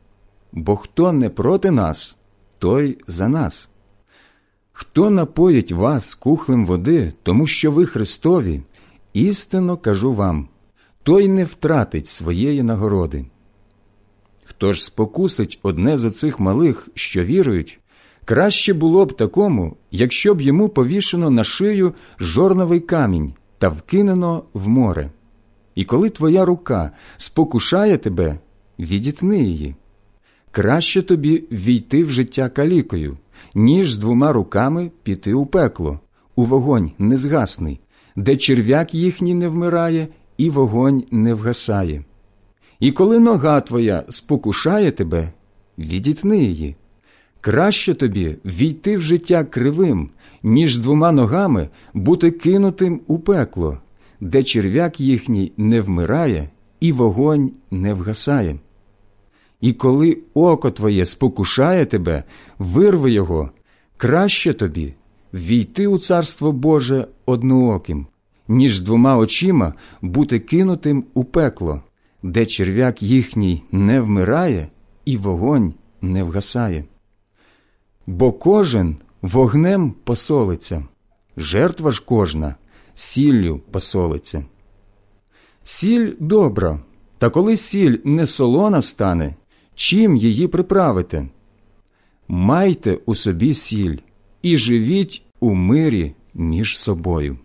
бо хто не проти нас, той за нас. Хто напоїть вас кухлем води, тому що ви Христові, істинно кажу вам, той не втратить своєї нагороди. Хто ж спокусить одне з оцих малих, що вірують, краще було б такому, якщо б йому повішено на шию жорновий камінь та вкинено в море. І коли твоя рука спокушає тебе, відітни її. Краще тобі ввійти в життя калікою, ніж з двома руками піти у пекло, у вогонь незгасний, де черв'як їхній не вмирає і вогонь не вгасає. І коли нога твоя спокушає тебе, відітни її. Краще тобі ввійти в життя кривим, ніж двома ногами бути кинутим у пекло, де черв'як їхній не вмирає і вогонь не вгасає. І коли око твоє спокушає тебе, вирви його, краще тобі ввійти у Царство Боже однооким, ніж двома очима бути кинутим у пекло, де черв'як їхній не вмирає і вогонь не вгасає. Бо кожен вогнем посолиться, жертва ж кожна сіллю посолиться. Сіль добра, та коли сіль не солона стане, чим її приправити? Майте у собі сіль і живіть у мирі між собою.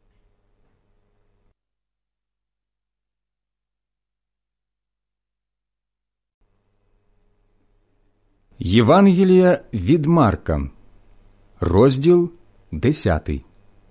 Євангелія від Марка, розділ десятий.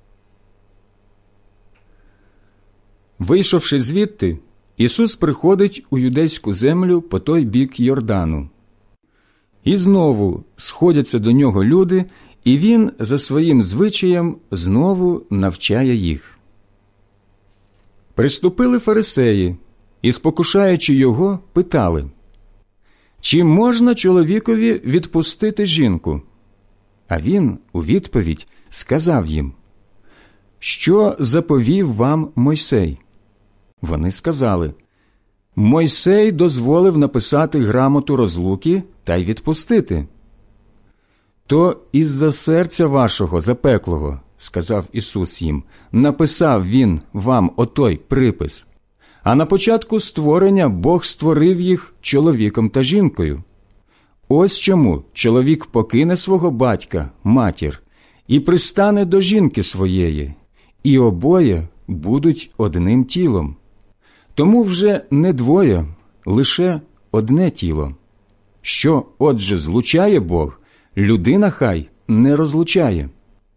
Вийшовши звідти, Ісус приходить у юдейську землю по той бік Йордану. І знову сходяться до нього люди, і він за своїм звичаєм знову навчає їх. Приступили фарисеї і, спокушаючи його, питали: «Чи можна чоловікові відпустити жінку?» А він у відповідь сказав їм: «Що заповів вам Мойсей?» Вони сказали: «Мойсей дозволив написати грамоту розлуки та й відпустити». «То із-за серця вашого запеклого, – сказав Ісус їм, – написав він вам отой припис. А на початку створення Бог створив їх чоловіком та жінкою. Ось чому чоловік покине свого батька, матір, і пристане до жінки своєї, і обоє будуть одним тілом. Тому вже не двоє, лише одне тіло. Що, отже, злучає Бог, людина хай не розлучає».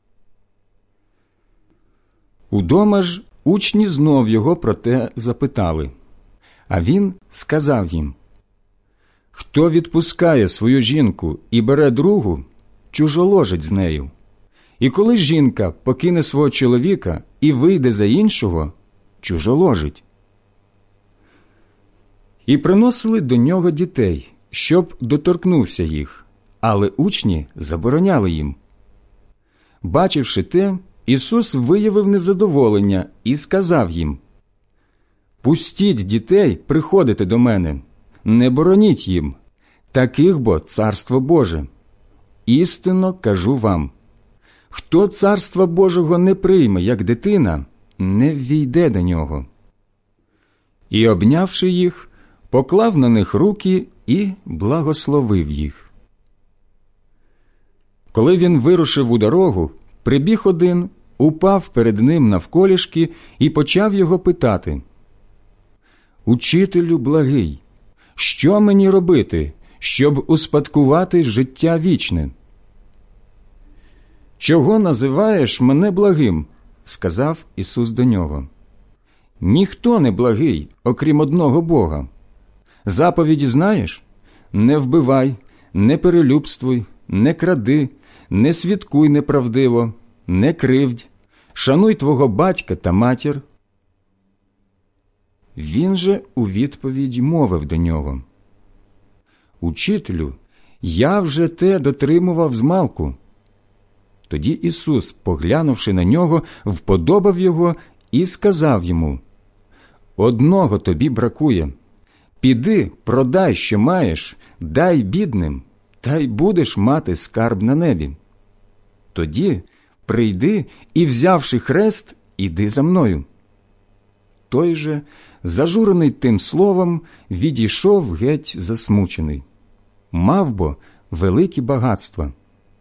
Удома ж учні знов його про те запитали. А він сказав їм: «Хто відпускає свою жінку і бере другу, чужоложить з нею. І коли жінка покине свого чоловіка і вийде за іншого, чужоложить». І приносили до нього дітей, щоб доторкнувся їх, але учні забороняли їм. Бачивши те, Ісус виявив незадоволення і сказав їм: «Пустіть дітей приходити до мене, не бороніть їм, таких бо Царство Боже. Істинно кажу вам, хто Царства Божого не прийме, як дитина, не ввійде до нього». І, обнявши їх, поклав на них руки і благословив їх. Коли він вирушив у дорогу, прибіг один, упав перед ним навколішки і почав його питати: «Учителю благий, що мені робити, щоб успадкувати життя вічне?» «Чого називаєш мене благим?» – сказав Ісус до нього. «Ніхто не благий, окрім одного Бога. Заповіді знаєш? Не вбивай, не перелюбствуй, не кради, не свідкуй неправдиво, не кривдь, шануй твого батька та матір». Він же у відповідь мовив до нього: «Учителю, я вже те дотримував змалку». Тоді Ісус, поглянувши на нього, вподобав його і сказав йому: «Одного тобі бракує. піди, продай, що маєш, дай бідним, та й будеш мати скарб на небі. Тоді прийди і, взявши хрест, іди за мною». Той же, зажурений тим словом, відійшов геть засмучений. Мав бо великі багатства.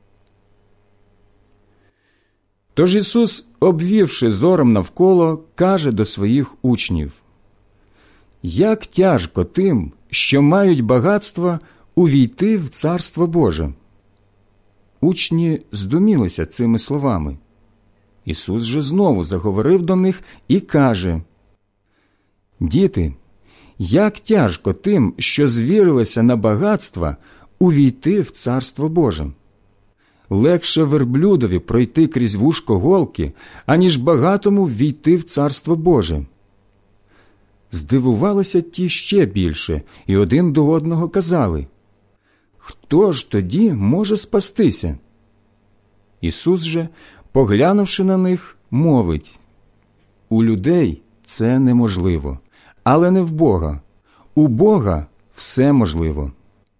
Тож Ісус, обвівши зором навколо, каже до своїх учнів: «Як тяжко тим, що мають багатства, увійти в Царство Боже». Учні здумілися цими словами. Ісус же знову заговорив до них і каже: «Діти, як тяжко тим, що звірилися на багатства, увійти в Царство Боже. Легше верблюдові пройти крізь вушко голки, аніж багатому ввійти в Царство Боже». Здивувалися ті ще більше, і один до одного казали: «Хто ж тоді може спастися?» Ісус же, поглянувши на них, мовить: «У людей це неможливо, але не в Бога. У Бога все можливо».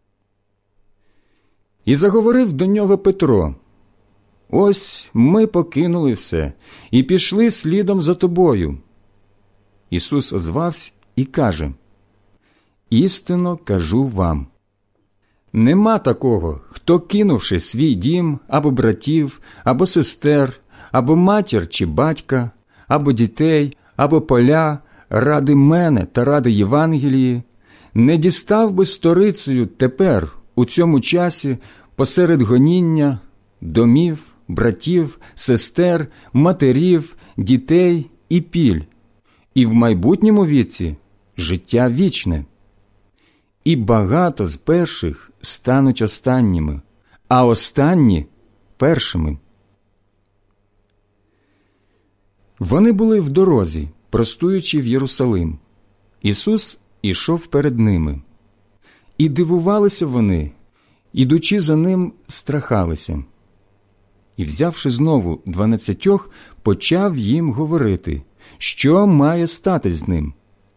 І заговорив до нього Петро: «Ось ми покинули все і пішли слідом за тобою». Ісус озвався і каже: «Істинно кажу вам, нема такого, хто, кинувши свій дім, або братів, або сестер, або матір чи батька, або дітей, або поля, ради мене та ради Євангелії, не дістав би сторицею тепер, у цьому часі, посеред гоніння, домів, братів, сестер, матерів, дітей і піль, і в майбутньому віці життя вічне. І багато з перших стануть останніми, а останні – першими». Вони були в дорозі, простуючи в Єрусалим. Ісус ішов перед ними. І дивувалися вони, ідучи за ним, страхалися. І, взявши знову дванадцятьох, почав їм говорити, що має статись з ним.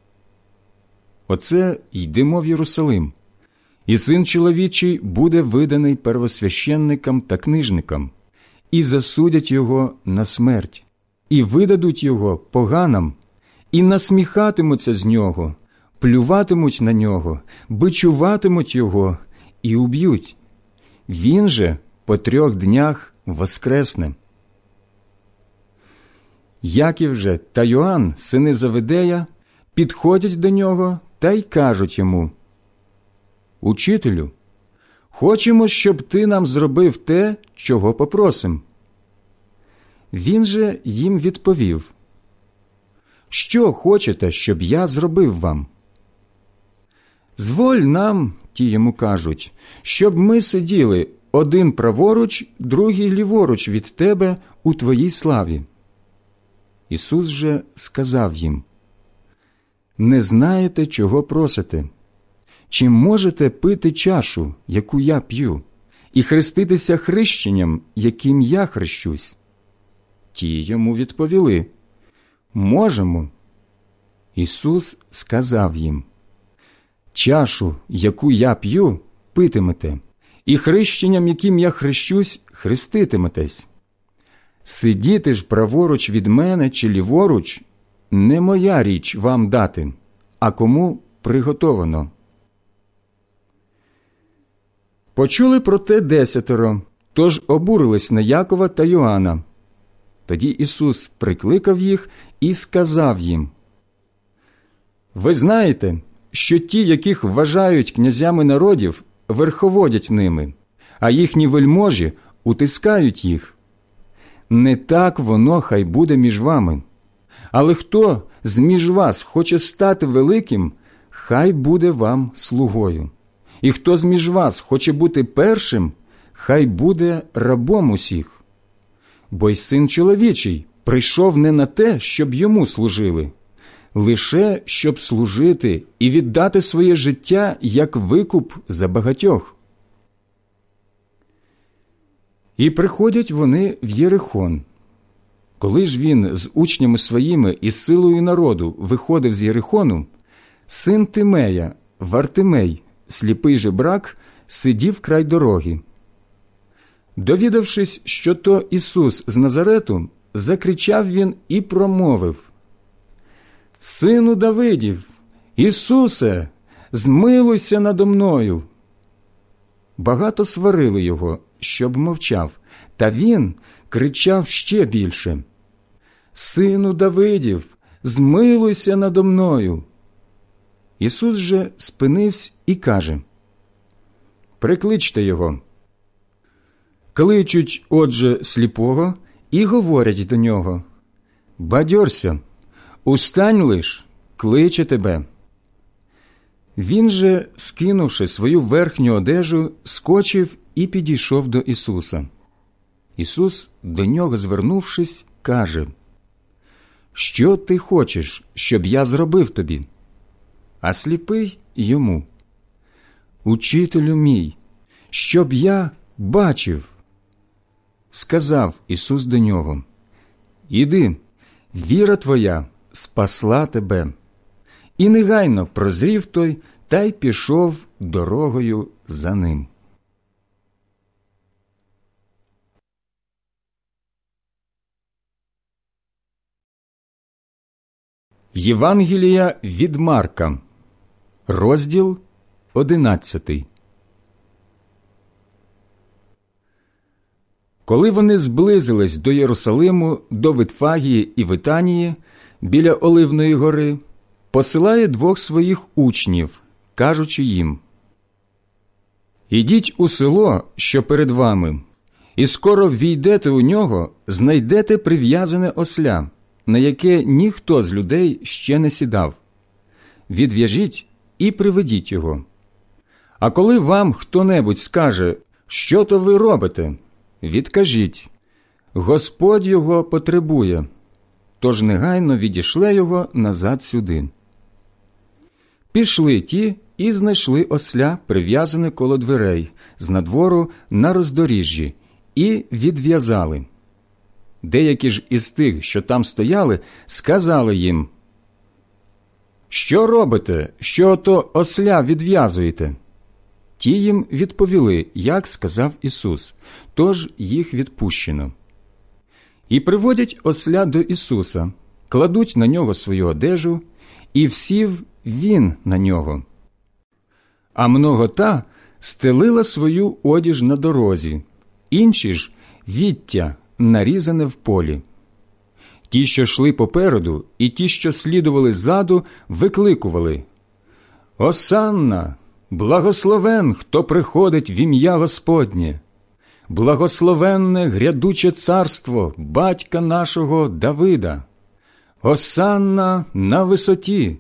«Оце йдемо в Єрусалим, і Син чоловічий буде виданий первосвященникам та книжникам, і засудять його на смерть, і видадуть його поганам, і насміхатимуться з нього, плюватимуть на нього, бичуватимуть його і уб'ють. Він же по трьох днях воскресне». Яків же та Йоанн, сини Заведея, підходять до нього та й кажуть йому: «Учителю, хочемо, щоб ти нам зробив те, чого попросим». Він же їм відповів: «Що хочете, щоб я зробив вам?» «Зволь нам, – ті йому кажуть, – щоб ми сиділи один праворуч, другий ліворуч від тебе у твоїй славі». Ісус же сказав їм: «Не знаєте, чого просите? Чи можете пити чашу, яку я п'ю, і хреститися хрещенням, яким я хрещусь?» Ті йому відповіли: «Можемо». Ісус сказав їм: «Чашу, яку я п'ю, питимете, і хрещенням, яким я хрещусь, хреститиметесь. Сидіти ж праворуч від мене чи ліворуч – не моя річ вам дати, а кому приготовано». Почули про те десятеро, тож обурились на Якова та Йоанна. Тоді Ісус прикликав їх і сказав їм: «Ви знаєте, що ті, яких вважають князями народів, верховодять ними, а їхні вельможі утискають їх. Не так воно хай буде між вами. Але хто з-між вас хоче стати великим, хай буде вам слугою. І хто з-між вас хоче бути першим, хай буде рабом усіх. Бо й Син чоловічий прийшов не на те, щоб йому служили, лише щоб служити і віддати своє життя як викуп за багатьох». І приходять вони в Єрихон. Коли ж він з учнями своїми і силою народу виходив з Єрихону, син Тимея, Вартимей, сліпий жебрак, сидів край дороги. Довідавшись, що то Ісус з Назарету, закричав він і промовив: «Сину Давидів, Ісусе, змилуйся надо мною!» Багато сварили його, щоб мовчав, та він кричав ще більше: «Сину Давидів, змилуйся надо мною!» Ісус же спинився і каже: «Прикличте його». Кличуть, отже, сліпого і говорять до нього: «Бадьорся, устань лиш, кличе тебе». Він же, скинувши свою верхню одежу, скочив і підійшов до Ісуса. Ісус, до нього звернувшись, каже: «Що ти хочеш, щоб я зробив тобі?» А сліпий йому: «Учителю мій, щоб я бачив». Сказав Ісус до нього: «Іди, віра твоя спасла тебе». І негайно прозрів той, та й пішов дорогою за ним. Євангелія від Марка, розділ одинадцятий. Коли вони зблизились до Єрусалиму, до Витфагії і Витанії, біля Оливної гори, посилає двох своїх учнів, кажучи їм: «Ідіть у село, що перед вами, і скоро ввійдете у нього, знайдете прив'язане осля, на яке ніхто з людей ще не сідав. Відв'яжіть і приведіть його. А коли вам хто-небудь скаже, що то ви робите, відкажіть: Господь його потребує, тож негайно відішле його назад сюди». Пішли ті і знайшли осля, прив'язане коло дверей, з надвору на роздоріжжі, і відв'язали. Деякі ж із тих, що там стояли, сказали їм: «Що робите, що ото осля відв'язуєте?» Ті їм відповіли, як сказав Ісус, тож їх відпущено. І приводять осля до Ісуса, кладуть на нього свою одежу, і всів він на нього. А многота стелила свою одіж на дорозі, інші ж віття, нарізане в полі. Ті, що йшли попереду, і ті, що слідували ззаду, викликували: «Осанна! Благословен, хто приходить в ім'я Господнє! Благословенне грядуче царство батька нашого Давида! Осанна на висоті!»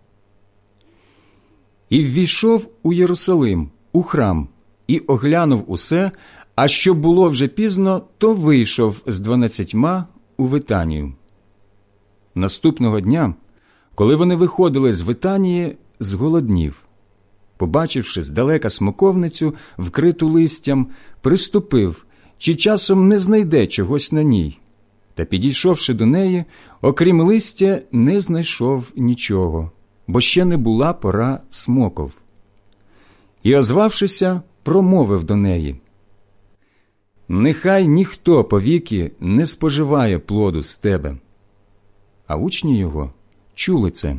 І ввійшов у Єрусалим, у храм, і оглянув усе, а що було вже пізно, то вийшов з дванадцятьма у Витанію. Наступного дня, коли вони виходили з Витанії, зголоднів. Побачивши здалека смоковницю, вкриту листям, приступив, чи часом не знайде чогось на ній. Та, підійшовши до неї, окрім листя, не знайшов нічого, бо ще не була пора смоков. І, озвавшися, промовив до неї: «Нехай ніхто повіки не споживає плоду з тебе». А учні його чули це.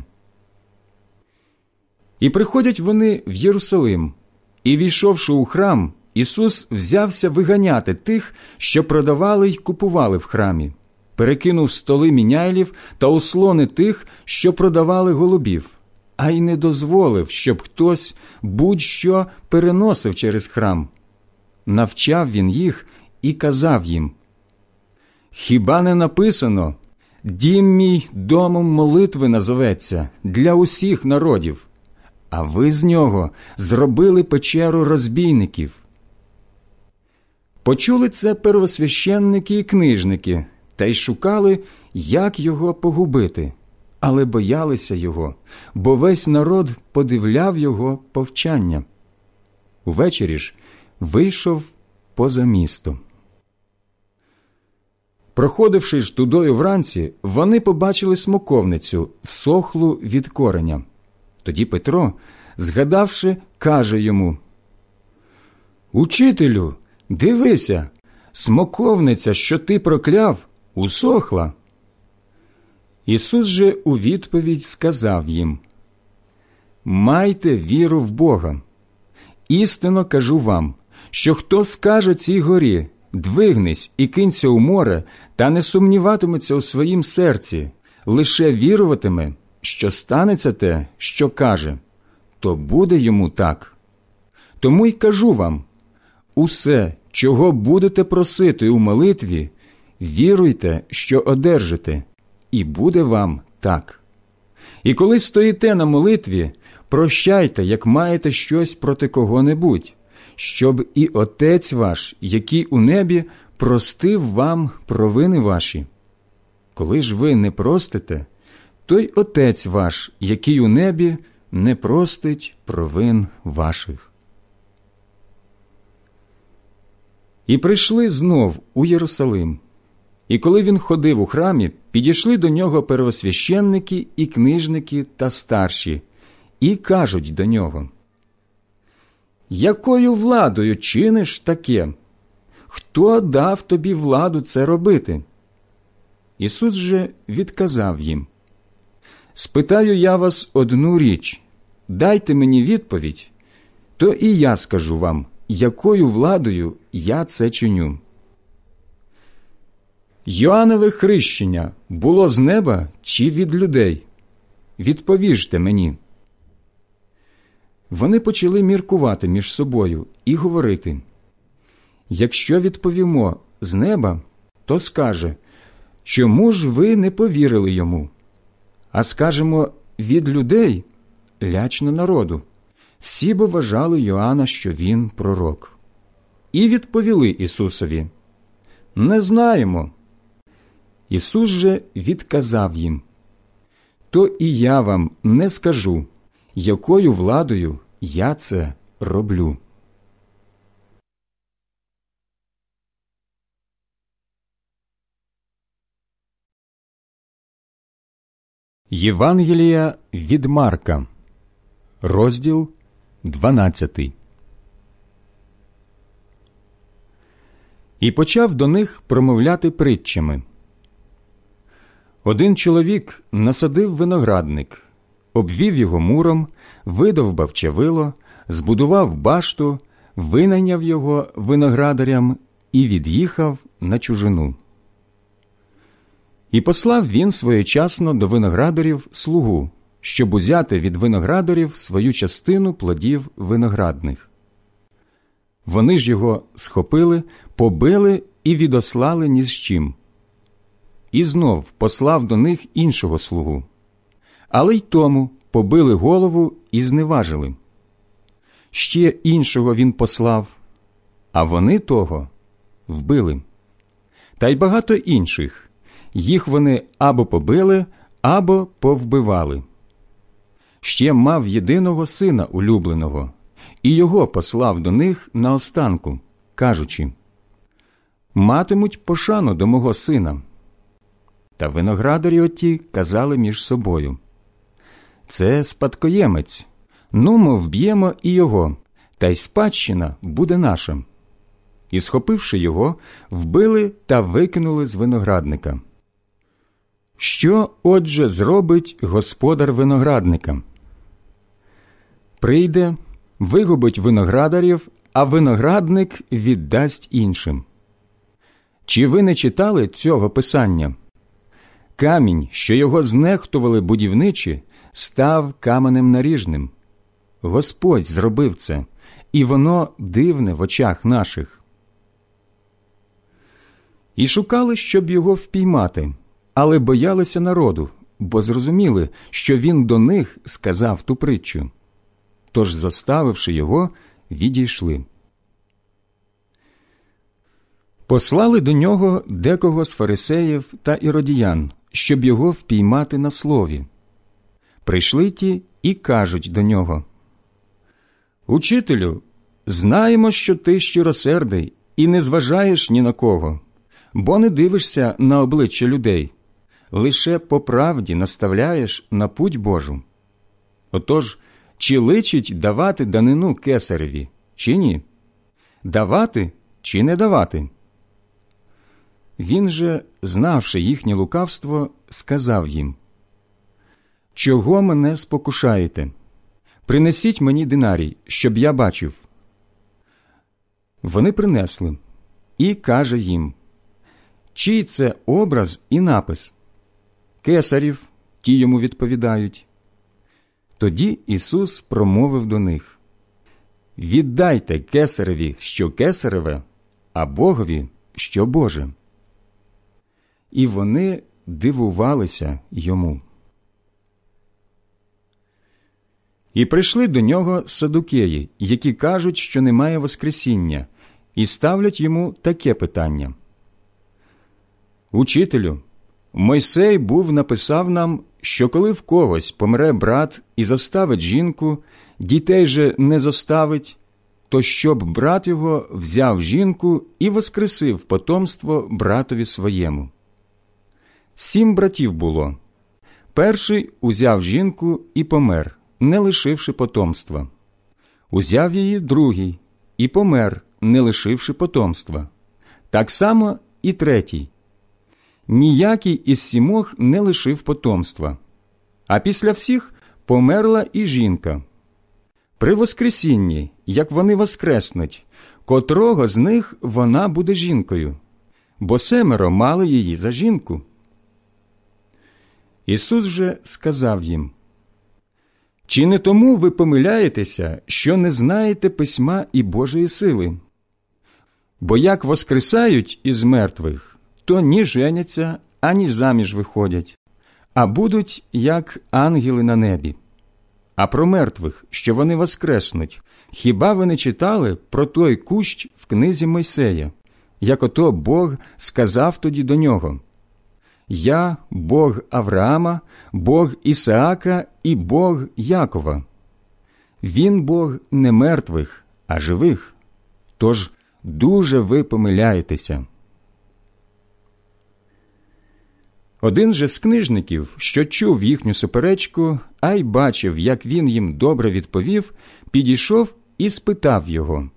І приходять вони в Єрусалим, і, війшовши у храм, Ісус взявся виганяти тих, що продавали й купували в храмі, перекинув столи міняйлів та ослони тих, що продавали голубів, а й не дозволив, щоб хтось будь-що переносив через храм. Навчав він їх і казав їм: «Хіба не написано: дім мій домом молитви назоветься для усіх народів? А ви з нього зробили печеру розбійників». Почули це первосвященники і книжники, та й шукали, як його погубити, але боялися його, бо весь народ подивляв його повчання. Увечері ж вийшов поза місто. Проходивши ж тудою вранці, вони побачили смоковницю, всохлу від кореня. Тоді Петро, згадавши, каже йому: «Учителю, дивися, смоковниця, що ти прокляв, усохла». Ісус же у відповідь сказав їм: «Майте віру в Бога. Істинно кажу вам, що хто скаже цій горі: двигнись і кинься у море, та не сумніватиметься у своїм серці, лише віруватиме, що станеться те, що каже, то буде йому так. Тому й кажу вам: усе, чого будете просити у молитві, віруйте, що одержите, і буде вам так. І коли стоїте на молитві, прощайте, як маєте щось проти кого-небудь, щоб і Отець ваш, який у небі, простив вам провини ваші. Коли ж ви не простите, то й Отець ваш, який у небі, не простить провин ваших». І прийшли знов у Єрусалим. І коли він ходив у храмі, підійшли до нього первосвященники і книжники та старші, і кажуть до нього: «Якою владою чиниш таке? Хто дав тобі владу це робити?» Ісус же відказав їм: «Спитаю я вас одну річ, дайте мені відповідь, то і я скажу вам, якою владою я це чиню. Йоаннове хрещення було з неба чи від людей? Відповіжте мені». Вони почали міркувати між собою і говорити: «Якщо відповімо з неба, то скаже: чому ж ви не повірили йому? А скажемо: від людей, лячно народу. Всі бо вважали Йоанна, що він пророк». І відповіли Ісусові: «Не знаємо». Ісус же відказав їм: «То і я вам не скажу, якою владою я це роблю». Євангелія від Марка, розділ дванадцятий. І почав до них промовляти притчами. Один чоловік насадив виноградник, обвів його муром, видовбав чавило, збудував башту, винайняв його виноградарям і від'їхав на чужину. І послав він своєчасно до виноградарів слугу, щоб узяти від виноградарів свою частину плодів виноградних. Вони ж його схопили, побили і відослали ні з чим. І знов послав до них іншого слугу. Але й тому побили голову і зневажили. Ще іншого він послав, а вони того вбили. Та й багато інших. Їх вони або побили, або повбивали. Ще мав єдиного сина улюбленого, і його послав до них наостанку, кажучи: «Матимуть пошану до мого сина». Та виноградарі оті казали між собою: «Це спадкоємець, нумо вб'ємо і його, та й спадщина буде наша». І, схопивши його, вбили та викинули з виноградника. Що, отже, зробить господар виноградника? Прийде, вигубить виноградарів, а виноградник віддасть іншим. Чи ви не читали цього писання? Камінь, що його знехтували будівничі, став каменем наріжним. Господь зробив це, і воно дивне в очах наших. І шукали, щоб його впіймати, але боялися народу, бо зрозуміли, що він до них сказав ту притчу. Тож, заставивши його, відійшли. Послали до нього декого з фарисеїв та іродіян, щоб його впіймати на слові. Прийшли ті і кажуть до нього: «Учителю, знаємо, що ти щиросердий і не зважаєш ні на кого, бо не дивишся на обличчя людей, лише по правді наставляєш на путь Божу. Отож, чи личить давати данину кесареві, чи ні? Давати чи не давати?» Він же, знавши їхнє лукавство, сказав їм: «Чого мене спокушаєте? Принесіть мені динарій, щоб я бачив». Вони принесли, і каже їм: «Чий це образ і напис?» «Кесарів», – ті йому відповідають. Тоді Ісус промовив до них: «Віддайте кесареві, що кесареве, а Богові, що Боже». І вони дивувалися йому. І прийшли до нього садукеї, які кажуть, що немає воскресіння, і ставлять йому таке питання: «Учителю, Мойсей був написав нам, що коли в когось помре брат і зоставить жінку, дітей же не зоставить, то щоб брат його взяв жінку і воскресив потомство братові своєму. Сім братів було. Перший узяв жінку і помер, не лишивши потомства. Узяв її другий і помер, не лишивши потомства. Так само і третій. Ніякий із сімох не лишив потомства. А після всіх померла і жінка. При воскресінні, як вони воскреснуть, котрого з них вона буде жінкою? Бо семеро мали її за жінку». Ісус же сказав їм: «Чи не тому ви помиляєтеся, що не знаєте письма і Божої сили? Бо як воскресають із мертвих, то ні женяться, ані заміж виходять, а будуть, як ангели на небі. А про мертвих, що вони воскреснуть, хіба ви не читали про той кущ в книзі Мойсея, як ото Бог сказав тоді до нього: «Я – Бог Авраама, Бог Ісаака і Бог Якова». Він Бог не мертвих, а живих. Тож дуже ви помиляєтеся. Один же з книжників, що чув їхню суперечку, а й бачив, як він їм добре відповів, підійшов і спитав його: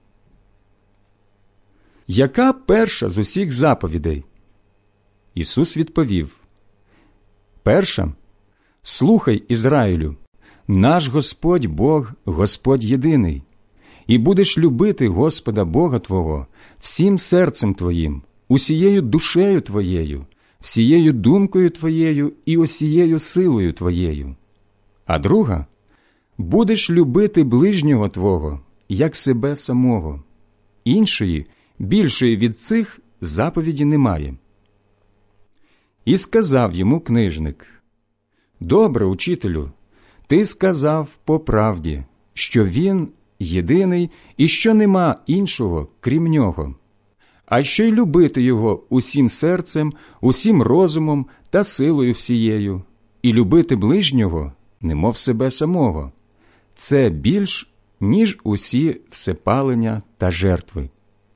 «Яка перша з усіх заповідей?» Ісус відповів: «Перша: слухай, Ізраїлю, наш Господь Бог, Господь єдиний, і будеш любити Господа Бога твого всім серцем твоїм, усією душею твоєю, всією думкою твоєю і усією силою твоєю. А друга: будеш любити ближнього твого, як себе самого. Іншої, більшої від цих, заповіді немає». І сказав йому книжник: «Добре, учителю, ти сказав по правді, що він єдиний і що нема іншого, крім нього, а що й любити його усім серцем, усім розумом та силою всією, і любити ближнього, немов себе самого. Це більш, ніж усі всепалення та жертви».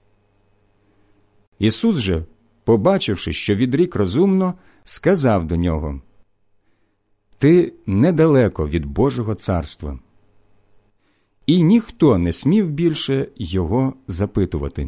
Ісус же, побачивши, що відрік розумно, сказав до нього: «Ти недалеко від Божого царства». І ніхто не смів більше його запитувати.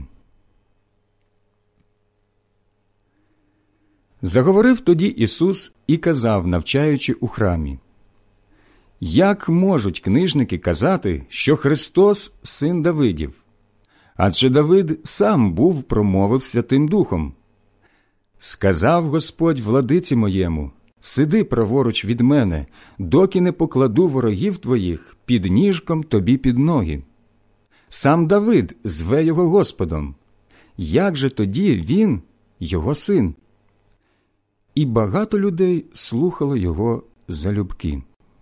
Заговорив тоді Ісус і казав, навчаючи у храмі: «Як можуть книжники казати, що Христос – син Давидів? Адже Давид сам був промовив Святим Духом: сказав Господь владиці моєму: сиди праворуч від мене, доки не покладу ворогів твоїх під ніжком тобі під ноги. Сам Давид зве його Господом. Як же тоді він, його син?» І багато людей слухало його залюбки.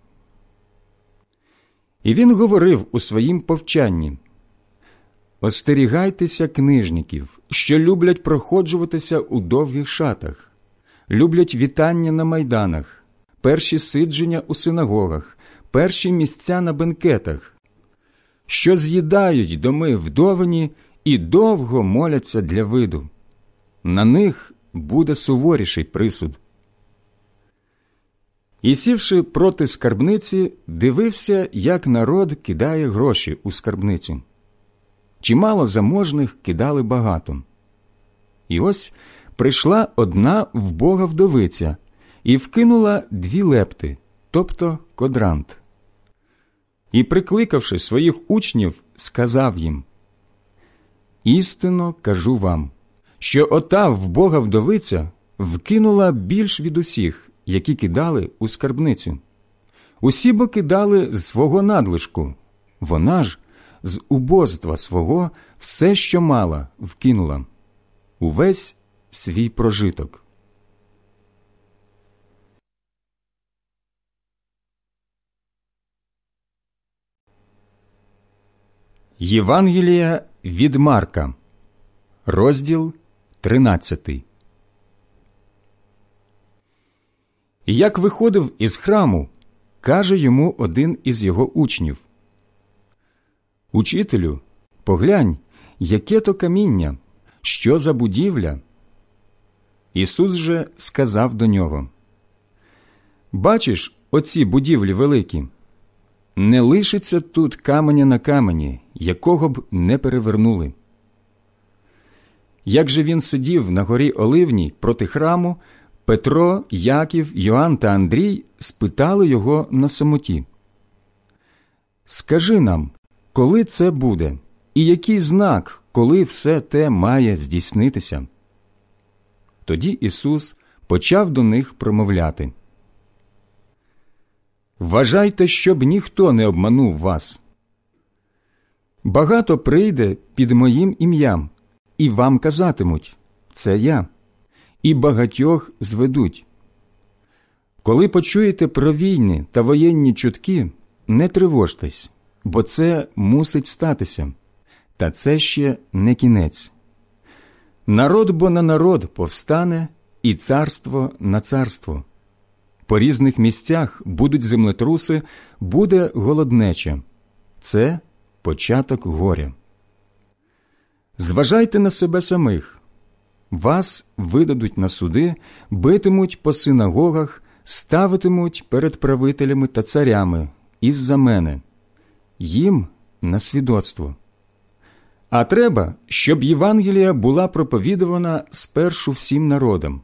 І він говорив у своїм повчанні: «Остерігайтеся книжників, що люблять проходжуватися у довгих шатах, люблять вітання на майданах, перші сидження у синагогах, перші місця на бенкетах, що з'їдають доми вдовині і довго моляться для виду. На них буде суворіший присуд». І, сівши проти скарбниці, дивився, як народ кидає гроші у скарбницю. Чимало заможних кидали багато. І ось прийшла одна вбога вдовиця і вкинула дві лепти, тобто кодрант. І, прикликавши своїх учнів, сказав їм: «Істинно кажу вам, що ота вбога вдовиця вкинула більш від усіх, які кидали у скарбницю. Усі бо кидали з свого надлишку, вона ж з убоства свого все, що мала, вкинула, увесь свій прожиток». Євангелія від Марка, розділ тринадцятий. І як виходив із храму, каже йому один із його учнів: «Учителю, поглянь, яке то каміння, що за будівля?» Ісус же сказав до нього: «Бачиш оці будівлі великі? Не лишиться тут каменя на камені, якого б не перевернули». Як же він сидів на горі Оливній проти храму, Петро, Яків, Йоанн та Андрій спитали його на самоті: «Скажи нам, коли це буде, і який знак, коли все те має здійснитися?» Тоді Ісус почав до них промовляти: «Вважайте, щоб ніхто не обманув вас. Багато прийде під моїм ім'ям, і вам казатимуть: це я, і багатьох зведуть. Коли почуєте про війни та воєнні чутки, не тривожтесь, бо це мусить статися, та це ще не кінець. Народ бо на народ повстане, і царство на царство. По різних місцях будуть землетруси, буде голоднеча. Це початок горя. Зважайте на себе самих. Вас видадуть на суди, битимуть по синагогах, ставитимуть перед правителями та царями із-за мене. Їм на свідоцтво. А треба, щоб Євангелія була проповідувана спершу всім народам.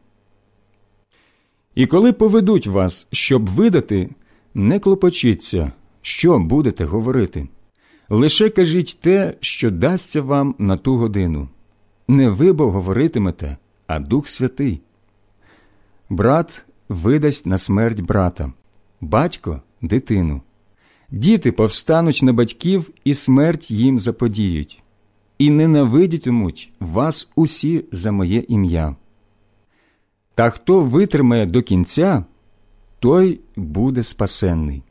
І коли поведуть вас, щоб видати, не клопочіться, що будете говорити. Лише кажіть те, що дасться вам на ту годину. Не ви бо говоритимете, а Дух Святий. Брат видасть на смерть брата, батько – дитину. Діти повстануть на батьків, і смерть їм заподіють. І ненавидітимуть вас усі за моє ім'я. Та хто витримає до кінця, той буде спасенний.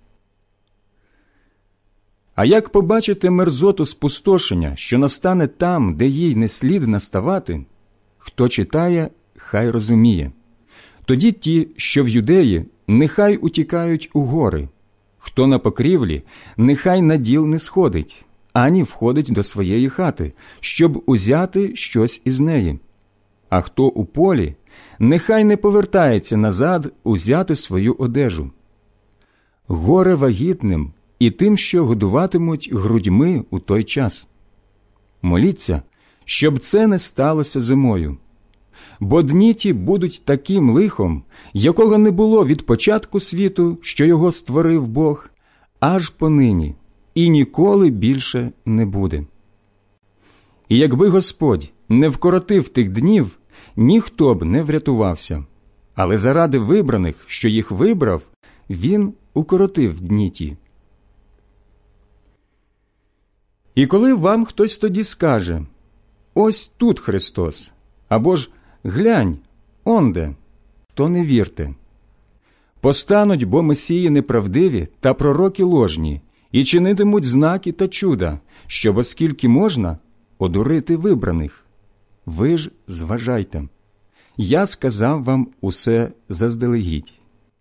А як побачите мерзоту спустошення, що настане там, де їй не слід наставати, хто читає, хай розуміє. Тоді ті, що в Юдеї, нехай утікають у гори. Хто на покрівлі, нехай на діл не сходить, ані входить до своєї хати, щоб узяти щось із неї. А хто у полі, нехай не повертається назад узяти свою одежу. Горе вагітним і тим, що годуватимуть грудьми у той час. Моліться, щоб це не сталося зимою. Бо дні ті будуть таким лихом, якого не було від початку світу, що його створив Бог, аж понині, і ніколи більше не буде. І якби Господь не вкоротив тих днів, ніхто б не врятувався. Але заради вибраних, що їх вибрав, Він укоротив дні ті. І коли вам хтось тоді скаже: «Ось тут Христос», або ж «Глянь, онде», то не вірте. Постануть бо месії неправдиві та пророки ложні, і чинитимуть знаки та чуда, щоб, оскільки можна, одурити вибраних. Ви ж зважайте. Я сказав вам усе заздалегідь.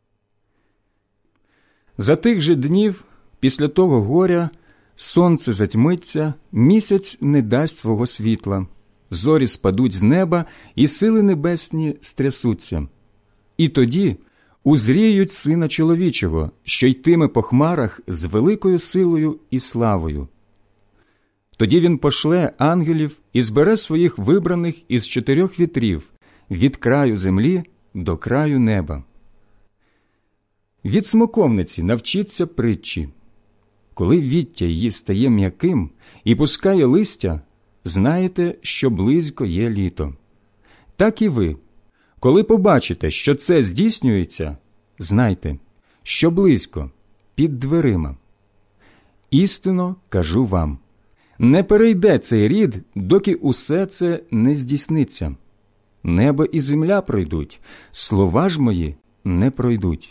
За тих же днів, після того горя, сонце затьмиться, місяць не дасть свого світла, зорі спадуть з неба, і сили небесні стрясуться. І тоді узріють Сина Чоловічого, що йтиме по хмарах з великою силою і славою. Тоді він пошле ангелів і збере своїх вибраних із чотирьох вітрів, від краю землі до краю неба. Від смоковниці навчіться притчі. Коли віття її стає м'яким і пускає листя, знаєте, що близько є літо. Так і ви, коли побачите, що це здійснюється, знайте, що близько, під дверима. Істинно кажу вам, не перейде цей рід, доки усе це не здійсниться. Небо і земля пройдуть, слова ж мої не пройдуть.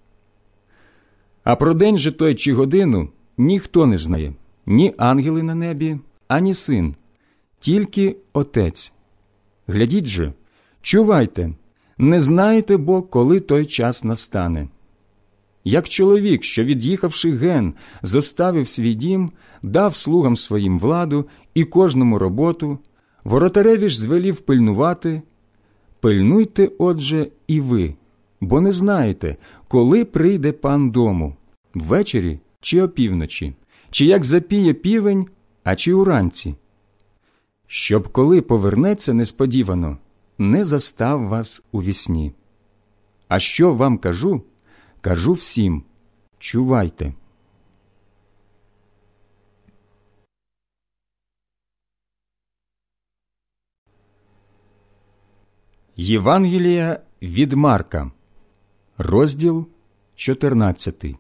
А про день же той чи годину ніхто не знає, ні ангели на небі, ані син, тільки Отець. Глядіть же, чувайте, не знаєте бо, коли той час настане. Як чоловік, що, від'їхавши ген, зоставив свій дім, дав слугам своїм владу і кожному роботу, воротареві ж звелів пильнувати, пильнуйте, отже, і ви, бо не знаєте, коли прийде пан дому, ввечері чи опівночі, чи як запіє півень, а чи уранці. Щоб коли повернеться несподівано, не застав вас у вісні. А що вам кажу, кажу всім, чувайте. Євангелія від Марка, розділ чотирнадцятий.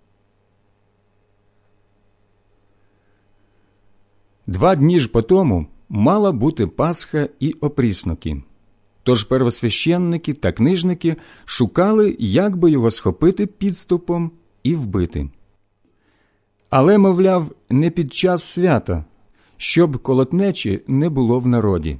Два дні ж потому мала бути Пасха і опрісноки. Тож первосвященники та книжники шукали, як би його схопити підступом і вбити. Але, мовляв, не під час свята, щоб колотнечі не було в народі.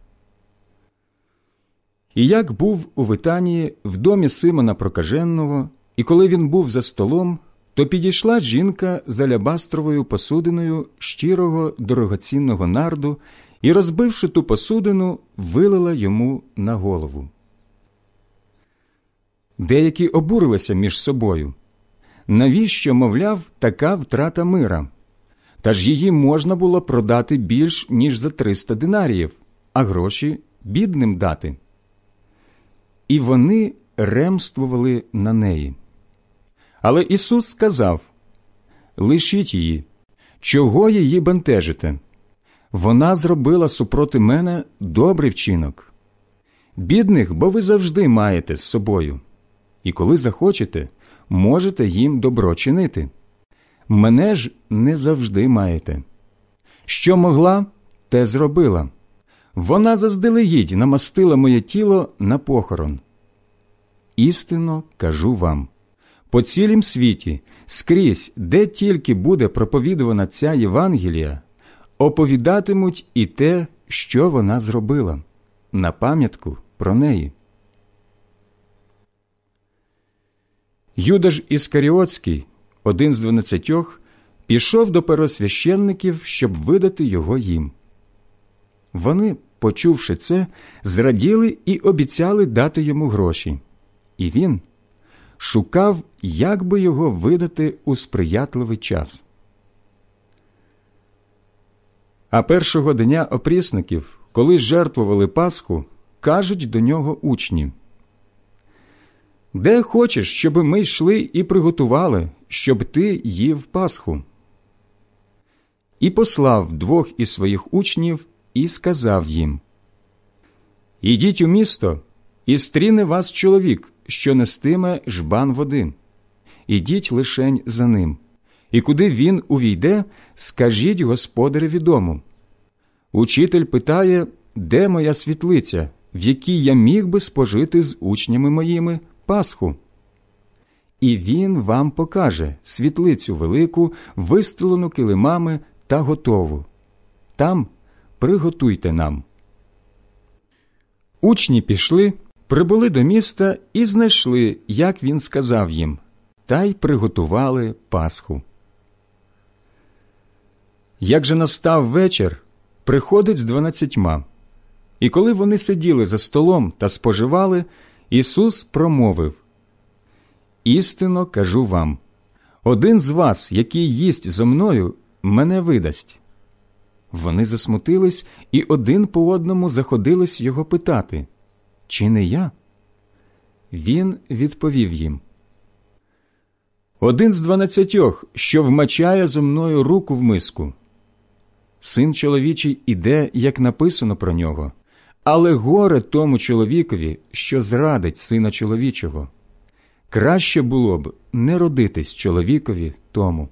І як був у Витанії в домі Симона Прокаженого, і коли він був за столом, то підійшла жінка з алябастровою посудиною щирого дорогоцінного нарду і, розбивши ту посудину, вилила йому на голову. Деякі обурилися між собою. Навіщо, мовляв, така втрата мира? Та ж її можна було продати більш, ніж за триста динаріїв, а гроші бідним дати. І вони ремствували на неї. Але Ісус сказав: «Лишіть її, чого її бентежите? Вона зробила супроти мене добрий вчинок. Бідних, бо ви завжди маєте з собою, і коли захочете, можете їм добро чинити. Мене ж не завжди маєте. Що могла, те зробила. Вона заздалегідь намастила моє тіло на похорон. Істинно кажу вам, по цілім світі, скрізь, де тільки буде проповідувана ця Євангелія, оповідатимуть і те, що вона зробила, на пам'ятку про неї». Юда ж Іскаріотський, один з дванадцятьох, пішов до первосвященників, щоб видати його їм. Вони, почувши це, зраділи і обіцяли дати йому гроші. І він шукав, як би його видати у сприятливий час. А першого дня опрісників, коли жертвували Пасху, кажуть до нього учні: «Де хочеш, щоб ми йшли і приготували, щоб ти їв Пасху?» І послав двох із своїх учнів і сказав їм: «Ідіть у місто, і стріне вас чоловік, що нестиме жбан води. Ідіть лишень за ним, і куди він увійде, скажіть господареві дому. Учитель питає, де моя світлиця, в якій я міг би спожити з учнями моїми Пасху? І він вам покаже світлицю велику, вистелену килимами та готову. Там приготуйте нам». Учні пішли, прибули до міста і знайшли, як він сказав їм, та й приготували Пасху. Як же настав вечір, приходить з дванадцятьма. І коли вони сиділи за столом та споживали, Ісус промовив: істинно кажу вам, один з вас, який їсть зо мною, мене видасть». Вони засмутились і один по одному заходились його питати: «Чи не я?» Він відповів їм: «Один з дванадцятьох, що вмачає зо мною руку в миску. Син чоловічий іде, як написано про нього, але горе тому чоловікові, що зрадить сина чоловічого. Краще було б не родитись чоловікові тому».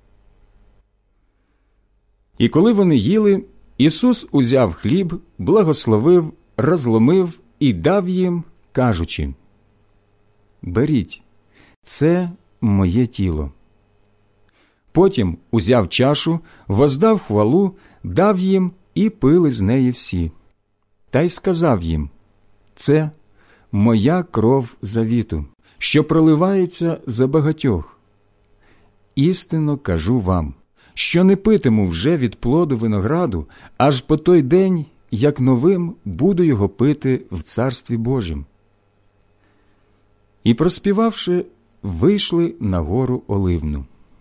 І коли вони їли, Ісус узяв хліб, благословив, розломив і дав їм, кажучи: «Беріть, це моє тіло». Потім узяв чашу, воздав хвалу, дав їм, і пили з неї всі. Та й сказав їм: «Це моя кров завіту, що проливається за багатьох. Істинно кажу вам, що не питиму вже від плоду винограду, аж по той день, як новим буду його пити в Царстві Божім». І, проспівавши, вийшли на гору Оливну.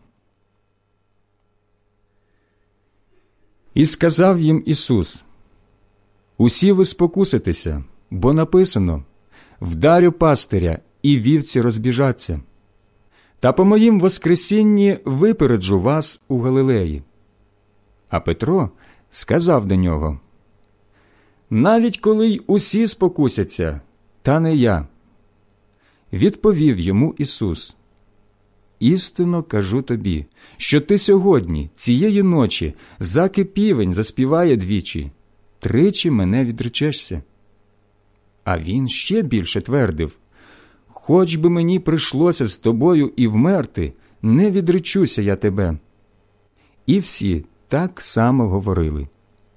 І сказав їм Ісус: «Усі ви спокуситеся, бо написано: вдарю пастиря, і вівці розбіжаться. Та по моїм воскресінні випереджу вас у Галилеї». А Петро сказав до нього: «Навіть коли й усі спокусяться, та не я». Відповів йому Ісус: «Істинно кажу тобі, що ти сьогодні, цієї ночі, заки півень заспіває двічі, тричі мене відречешся». А він ще більше твердив: «Хоч би мені прийшлося з тобою і вмерти, не відречуся я тебе». І всі так само говорили.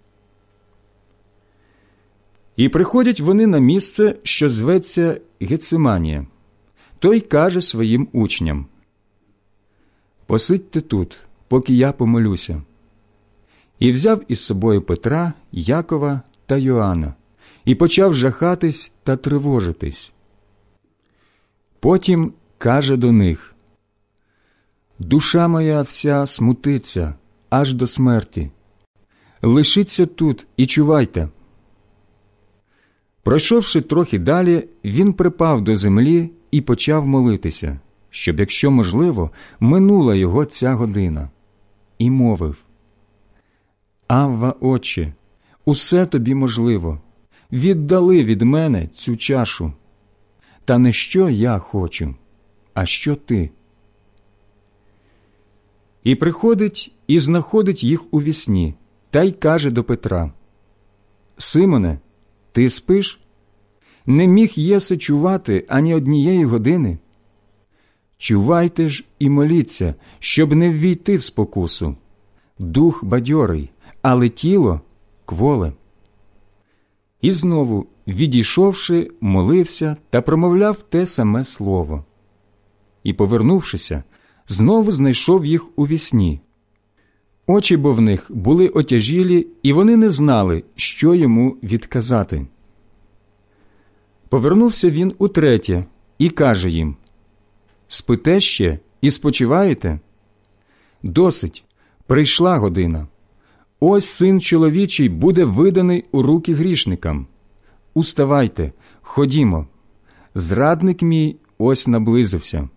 І приходять вони на місце, що зветься Гециманія. Той каже своїм учням: «Посидьте тут, поки я помолюся». І взяв із собою Петра, Якова та Йоанна, і почав жахатись та тривожитись. Потім каже до них: «Душа моя вся смутиться аж до смерті. Лишіться тут і чувайте». Пройшовши трохи далі, він припав до землі і почав молитися, щоб, якщо можливо, минула його ця година. І мовив: «Авва, Отче, усе тобі можливо, віддали від мене цю чашу. Та не що я хочу, а що ти». І приходить і знаходить їх у вісні, та й каже до Петра: «Симоне, ти спиш? Не міг єси чувати ані однієї години? Чувайте ж і моліться, щоб не ввійти в спокусу. Дух бадьорий, але тіло кволе». І знову, відійшовши, молився та промовляв те саме слово. І, повернувшися, знову знайшов їх у вісні. Очі бо в них були отяжілі, і вони не знали, що йому відказати. Повернувся він утретє і каже їм: «Спите ще і спочиваєте? Досить, прийшла година. Ось Син чоловічий буде виданий у руки грішникам. Уставайте, ходімо, зрадник мій ось наблизився».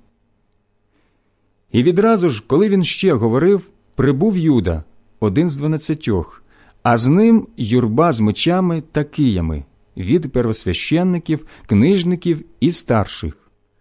І відразу ж, коли він ще говорив, прибув Юда, один з дванадцятьох, а з ним юрба з мечами та киями від первосвященників, книжників і старших.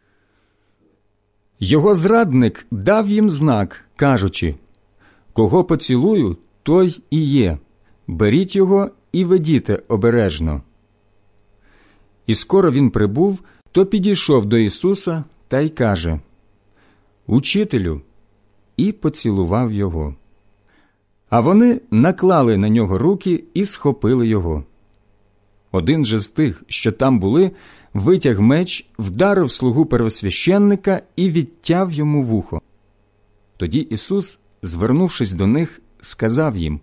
Його зрадник дав їм знак, кажучи: «Кого поцілую, той і є. Беріть його і ведіте обережно». І скоро він прибув, то підійшов до Ісуса та й каже: «Учителю», і поцілував його. А вони наклали на нього руки і схопили його. Один же з тих, що там були, витяг меч, вдарив слугу первосвященника і відтяв йому вухо. Тоді Ісус, звернувшись до них, сказав їм: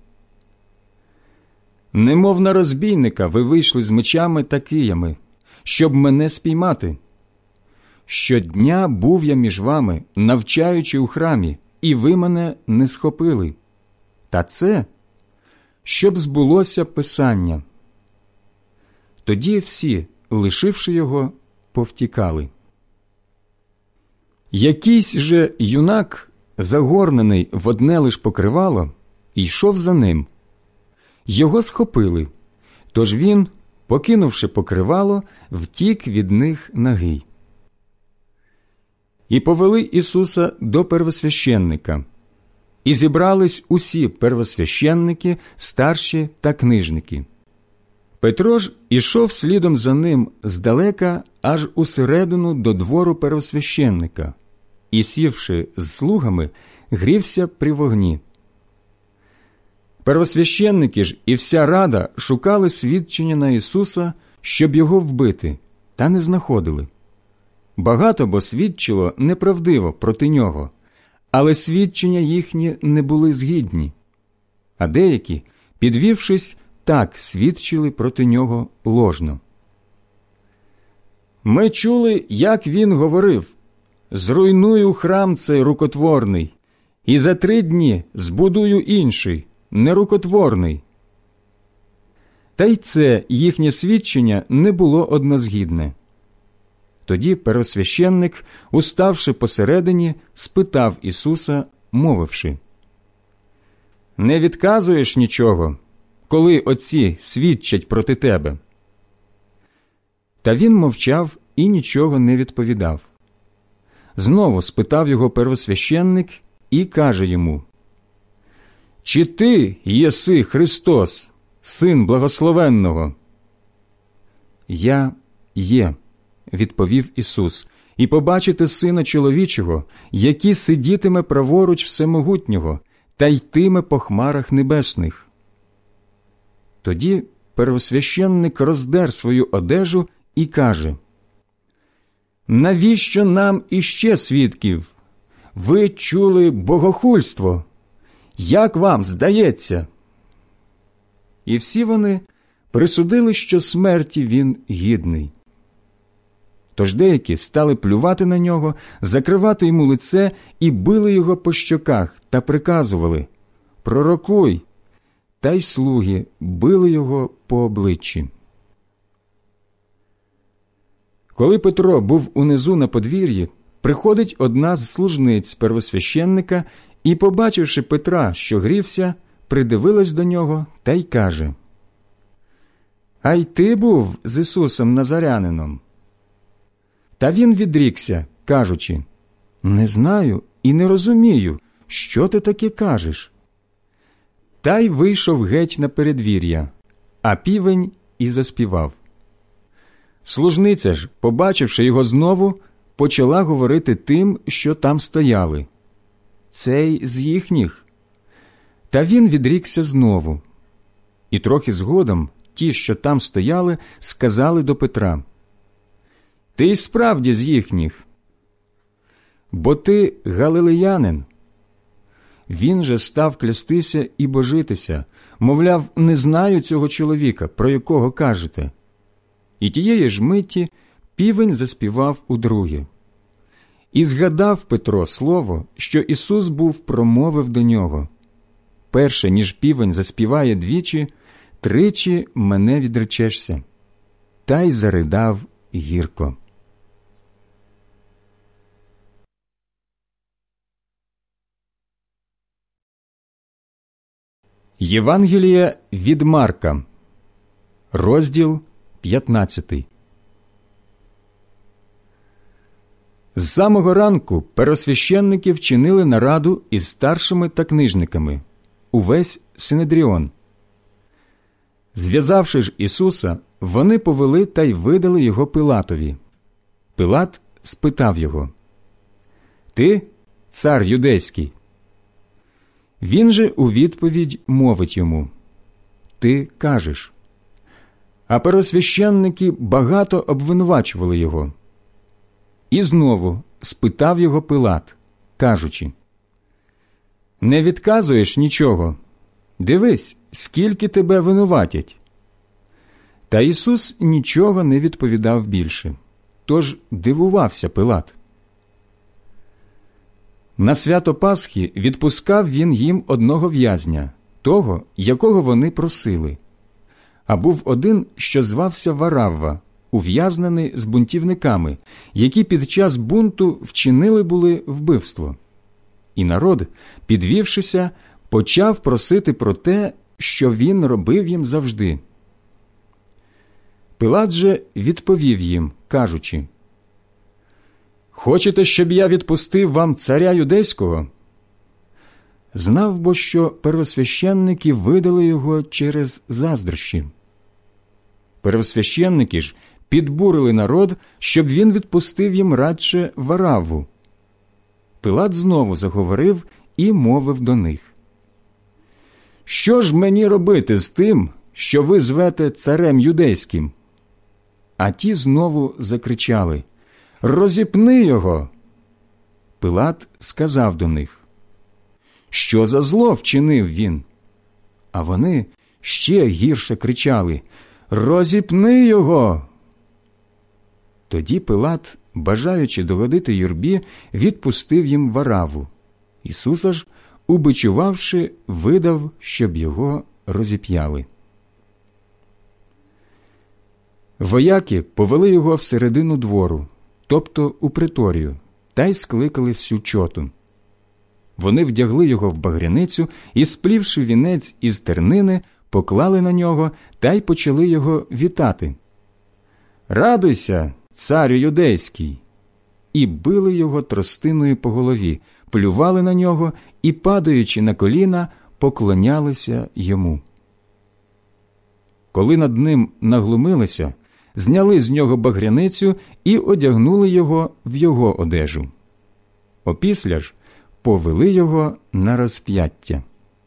«Немов на розбійника ви вийшли з мечами та киями, щоб мене спіймати. щодня був я між вами, навчаючи у храмі, і ви мене не схопили. Та це, щоб збулося Писання». Тоді всі, лишивши його, повтікали. Якийсь же юнак, загорнений в одне лиш покривало, йшов за ним. Його схопили, тож він, покинувши покривало, втік від них нагий. І повели Ісуса до первосвященника. І зібрались усі первосвященники, старші та книжники. Петро ж ішов слідом за ним здалека аж усередину до двору первосвященника і, сівши з слугами, грівся при вогні. Первосвященники ж і вся рада шукали свідчення на Ісуса, щоб його вбити, та не знаходили. Багато бо свідчило неправдиво проти нього, але свідчення їхні не були згідні. А деякі, підвівшись, так свідчили проти нього ложно. «Ми чули, як він говорив: зруйную храм цей рукотворний, і за три дні збудую інший, нерукотворний». Та й це їхнє свідчення не було однозгідне. Тоді первосвященник, уставши посередині, спитав Ісуса, мовивши: «Не відказуєш нічого, коли отці свідчать проти тебе?» Та він мовчав і нічого не відповідав. Знову спитав його первосвященник і каже йому: «Чи ти єси Христос, Син Благословенного?» «Я є», – відповів Ісус, «і побачите Сина Чоловічого, який сидітиме праворуч Всемогутнього та йтиме по хмарах небесних». Тоді первосвященник роздер свою одежу і каже: «Навіщо нам іще свідків? Ви чули богохульство. Як вам здається?» І всі вони присудили, що смерті він гідний. Тож деякі стали плювати на нього, закривати йому лице і били його по щоках та приказували: «Пророкуй!» Та й слуги били його по обличчі. Коли Петро був унизу на подвір'ї, приходить одна з служниць первосвященника і, побачивши Петра, що грівся, придивилась до нього та й каже: «А й ти був з Ісусом Назарянином?» Та він відрікся, кажучи: «Не знаю і не розумію, що ти таке кажеш». Та й вийшов геть на передвір'я, а півень і заспівав. Служниця ж, побачивши його знову, почала говорити тим, що там стояли: «Цей з їхніх». Та він відрікся знову. І трохи згодом ті, що там стояли, сказали до Петра: «Ти й справді з їхніх, бо ти галилеянин». Він же став клястися і божитися, мовляв, не знаю цього чоловіка, про якого кажете. І тієї ж миті півень заспівав удруге. І згадав Петро слово, що Ісус був промовив до нього: «Перше, ніж півень заспіває двічі, тричі мене відречешся». Та й заридав гірко. Євангелія від Марка, розділ п'ятнадцятий. З самого ранку первосвященники вчинили нараду із старшими та книжниками, увесь Синедріон. Зв'язавши ж Ісуса, вони повели та й видали його Пилатові. Пилат спитав його: «Ти цар юдейський?» Він же у відповідь мовить йому: «Ти кажеш». А первосвященники багато обвинувачували його. І знову спитав його Пилат, кажучи: «Не відказуєш нічого? Дивись, скільки тебе винуватять». Та Ісус нічого не відповідав більше. Тож дивувався Пилат. На свято Пасхи відпускав він їм одного в'язня, того, якого вони просили. А був один, що звався Варавва, ув'язнений з бунтівниками, які під час бунту вчинили були вбивство. І народ, підвівшися, почав просити про те, що він робив їм завжди. Пилат же відповів їм, кажучи: «Хочете, щоб я відпустив вам царя юдейського?» Знав бо, що первосвященники видали його через заздрощі. Первосвященники ж підбурили народ, щоб він відпустив їм радше Варавву. Пилат знову заговорив і мовив до них: «Що ж мені робити з тим, що ви звете царем юдейським?» А ті знову закричали: «Розіпни його!» Пилат сказав до них: «Що за зло вчинив він?» А вони ще гірше кричали: «Розіпни його!» Тоді Пилат, бажаючи догодити юрбі, відпустив їм Варавву. Ісуса ж, убичувавши, видав, щоб його розіп'яли. Вояки повели його всередину двору, тобто у приторію, та й скликали всю чоту. Вони вдягли його в багряницю і, сплівши вінець із тернини, поклали на нього та й почали його вітати: «Радуйся, царю юдейський!» І били його тростиною по голові, плювали на нього і, падаючи на коліна, поклонялися йому. Коли над ним наглумилися, зняли з нього багряницю і одягнули його в його одежу. Опісля ж повели його на розп'яття.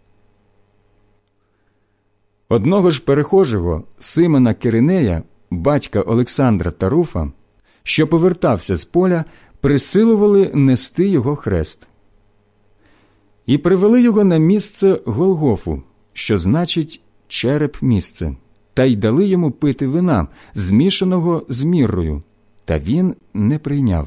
Одного ж перехожого, Симона Киринея, батька Олександра та Руфа, що повертався з поля, присилували нести його хрест. І привели його на місце Голгофу, що значить череп місце, та й дали йому пити вина, змішаного з міррою, та він не прийняв.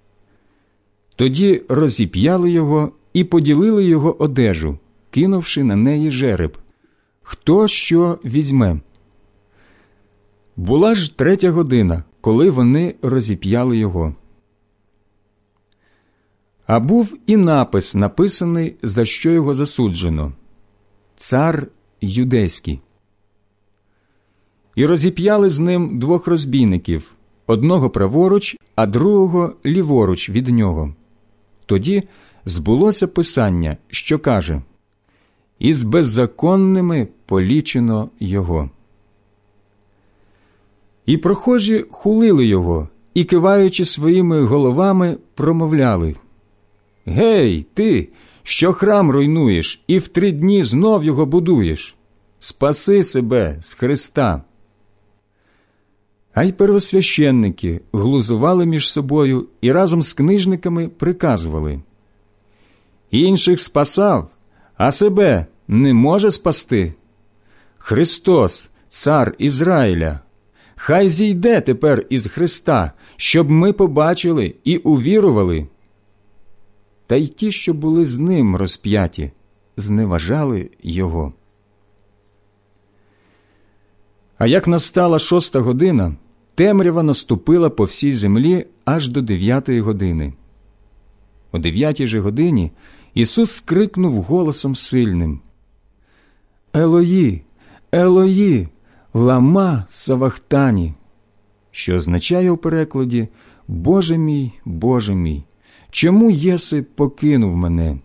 Тоді розіп'яли його і поділили його одежу, кинувши на неї жереб: хто що візьме. Була ж третя година, коли вони розіп'яли його. А був і напис, написаний, за що його засуджено: «Цар юдейський». І розіп'яли з ним двох розбійників, одного праворуч, а другого ліворуч від нього. Тоді збулося писання, що каже: «Із беззаконними полічено його». І прохожі хулили його, і, киваючи своїми головами, промовляли: «Гей, ти, що храм руйнуєш і в три дні знов його будуєш! Спаси себе з Христа!» А й первосвященники глузували між собою і разом з книжниками приказували: «Інших спасав, а себе не може спасти? Христос, цар Ізраїля, хай зійде тепер із Христа, щоб ми побачили і увірували». Та й ті, що були з ним розп'яті, зневажали його. А як настала шоста година, темрява наступила по всій землі аж до дев'ятої години. О дев'ятій же годині Ісус скрикнув голосом сильним: «Елої, Елої, лама савахтані», що означає у перекладі: «Боже мій, Боже мій, чому єси покинув мене?»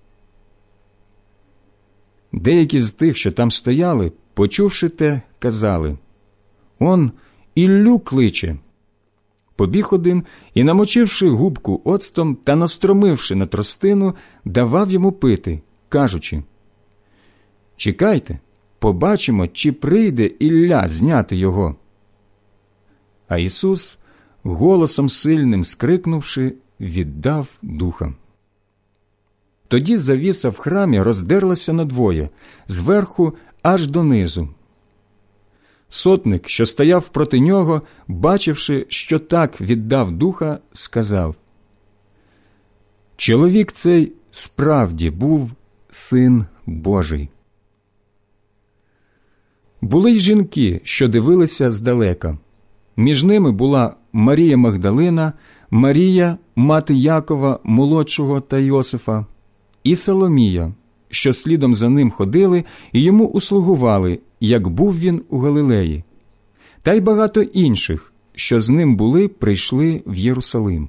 Деякі з тих, що там стояли, почувши те, казали: «Он Іллю кличе». Побіг один і, намочивши губку оцтом та настромивши на тростину, давав йому пити, кажучи: «Чекайте, побачимо, чи прийде Ілля зняти його». А Ісус, голосом сильним скрикнувши, віддав духа. Тоді завіса в храмі роздерлася надвоє, зверху аж донизу. Сотник, що стояв проти нього, бачивши, що так віддав духа, сказав: «Чоловік цей справді був Син Божий». Були й жінки, що дивилися здалека. Між ними була Марія Магдалина, Марія, мати Якова молодшого та Йосифа, і Соломія, що слідом за ним ходили і йому услугували, як був він у Галилеї, та й багато інших, що з ним були, прийшли в Єрусалим.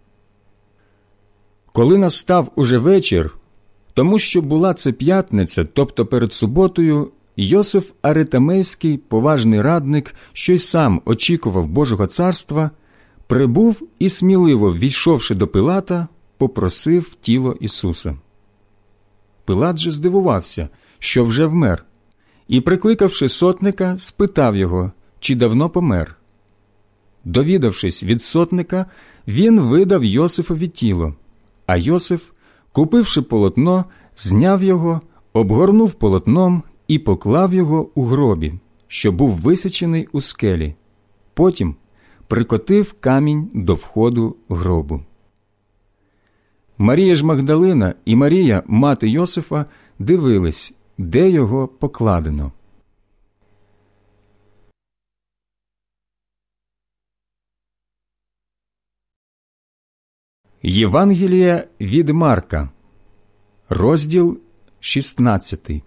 Коли настав уже вечір, тому що була це п'ятниця, тобто перед суботою, Йосиф Аритамейський, поважний радник, що й сам очікував Божого царства, прибув і, сміливо ввійшовши до Пилата, попросив тіло Ісуса. Пилат же здивувався, що вже вмер, і, прикликавши сотника, спитав його, чи давно помер. Довідавшись від сотника, він видав Йосифові тіло, а Йосиф, купивши полотно, зняв його, обгорнув полотном і поклав його у гробі, що був висічений у скелі. Потім прикотив камінь до входу гробу. Марія ж Магдалина і Марія, мати Йосифа, дивились, де його покладено. Євангелія від Марка, розділ шістнадцятий.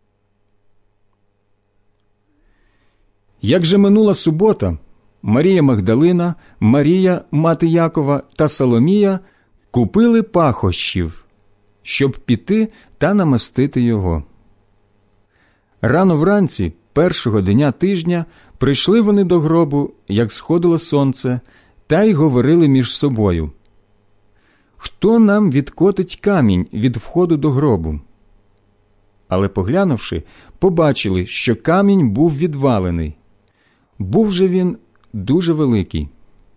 Як же минула субота, Марія Магдалина, Марія, мати Якова та Соломія купили пахощів, щоб піти та намастити його. Рано вранці, першого дня тижня, прийшли вони до гробу, як сходило сонце, та й говорили між собою: «Хто нам відкотить камінь від входу до гробу?» Але, поглянувши, побачили, що камінь був відвалений. Був же він дуже великий.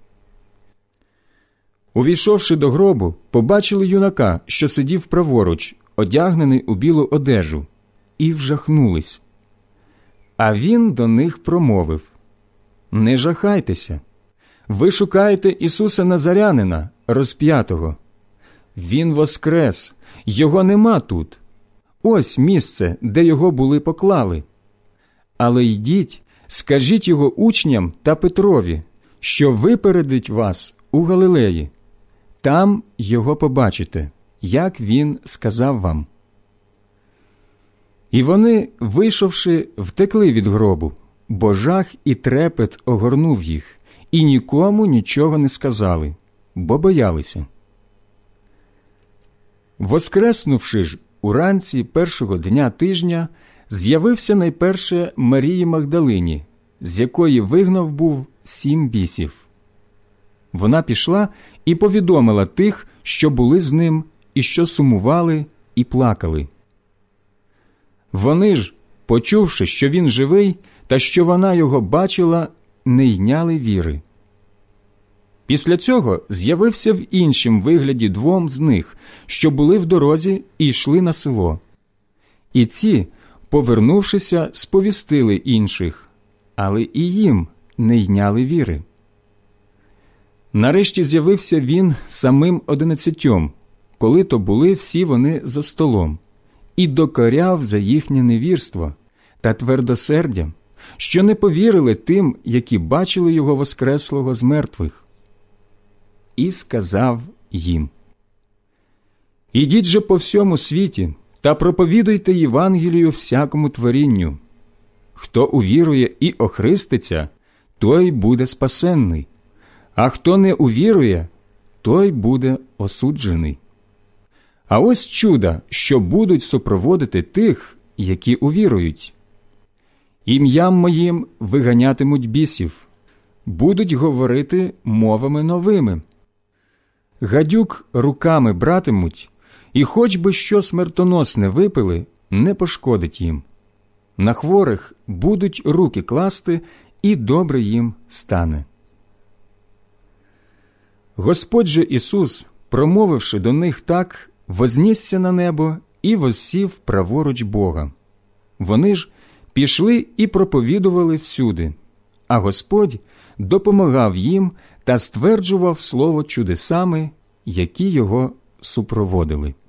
Увійшовши до гробу, побачили юнака, що сидів праворуч, одягнений у білу одежу, і вжахнулись. А він до них промовив: «Не жахайтеся. Ви шукаєте Ісуса Назарянина, розп'ятого. Він воскрес, його нема тут. Ось місце, де його були поклали. Але йдіть, скажіть його учням та Петрові, що випередить вас у Галилеї. Там його побачите, як він сказав вам». І вони, вийшовши, втекли від гробу, бо жах і трепет огорнув їх, і нікому нічого не сказали, бо боялися. Воскреснувши ж уранці першого дня тижня, з'явився найперше Марії Магдалині, з якої вигнав був сім бісів. Вона пішла і повідомила тих, що були з ним, і що сумували і плакали. Вони ж, почувши, що він живий, та що вона його бачила, не йняли віри. Після цього з'явився в іншім вигляді двом з них, що були в дорозі і йшли на село. І ці, повернувшися, сповістили інших, але і їм не йняли віри. Нарешті з'явився він самим одинадцятьом, коли то були всі вони за столом, і докоряв за їхнє невірство та твердосердя, що не повірили тим, які бачили його воскреслого з мертвих. І сказав їм: «Ідіть же по всьому світі та проповідуйте Євангелію всякому творінню. Хто увірує і охреститься, той буде спасенний, а хто не увірує, той буде осуджений. А ось чуда, що будуть супроводити тих, які увірують. Ім'ям моїм виганятимуть бісів, будуть говорити мовами новими. Гадюк руками братимуть, і хоч би що смертоносне випили, не пошкодить їм. На хворих будуть руки класти, і добре їм стане». Господь же Ісус, промовивши до них так, вознісся на небо і воссів праворуч Бога. Вони ж, пішли і проповідували всюди, а Господь допомагав їм та стверджував слово чудесами, які його супроводили.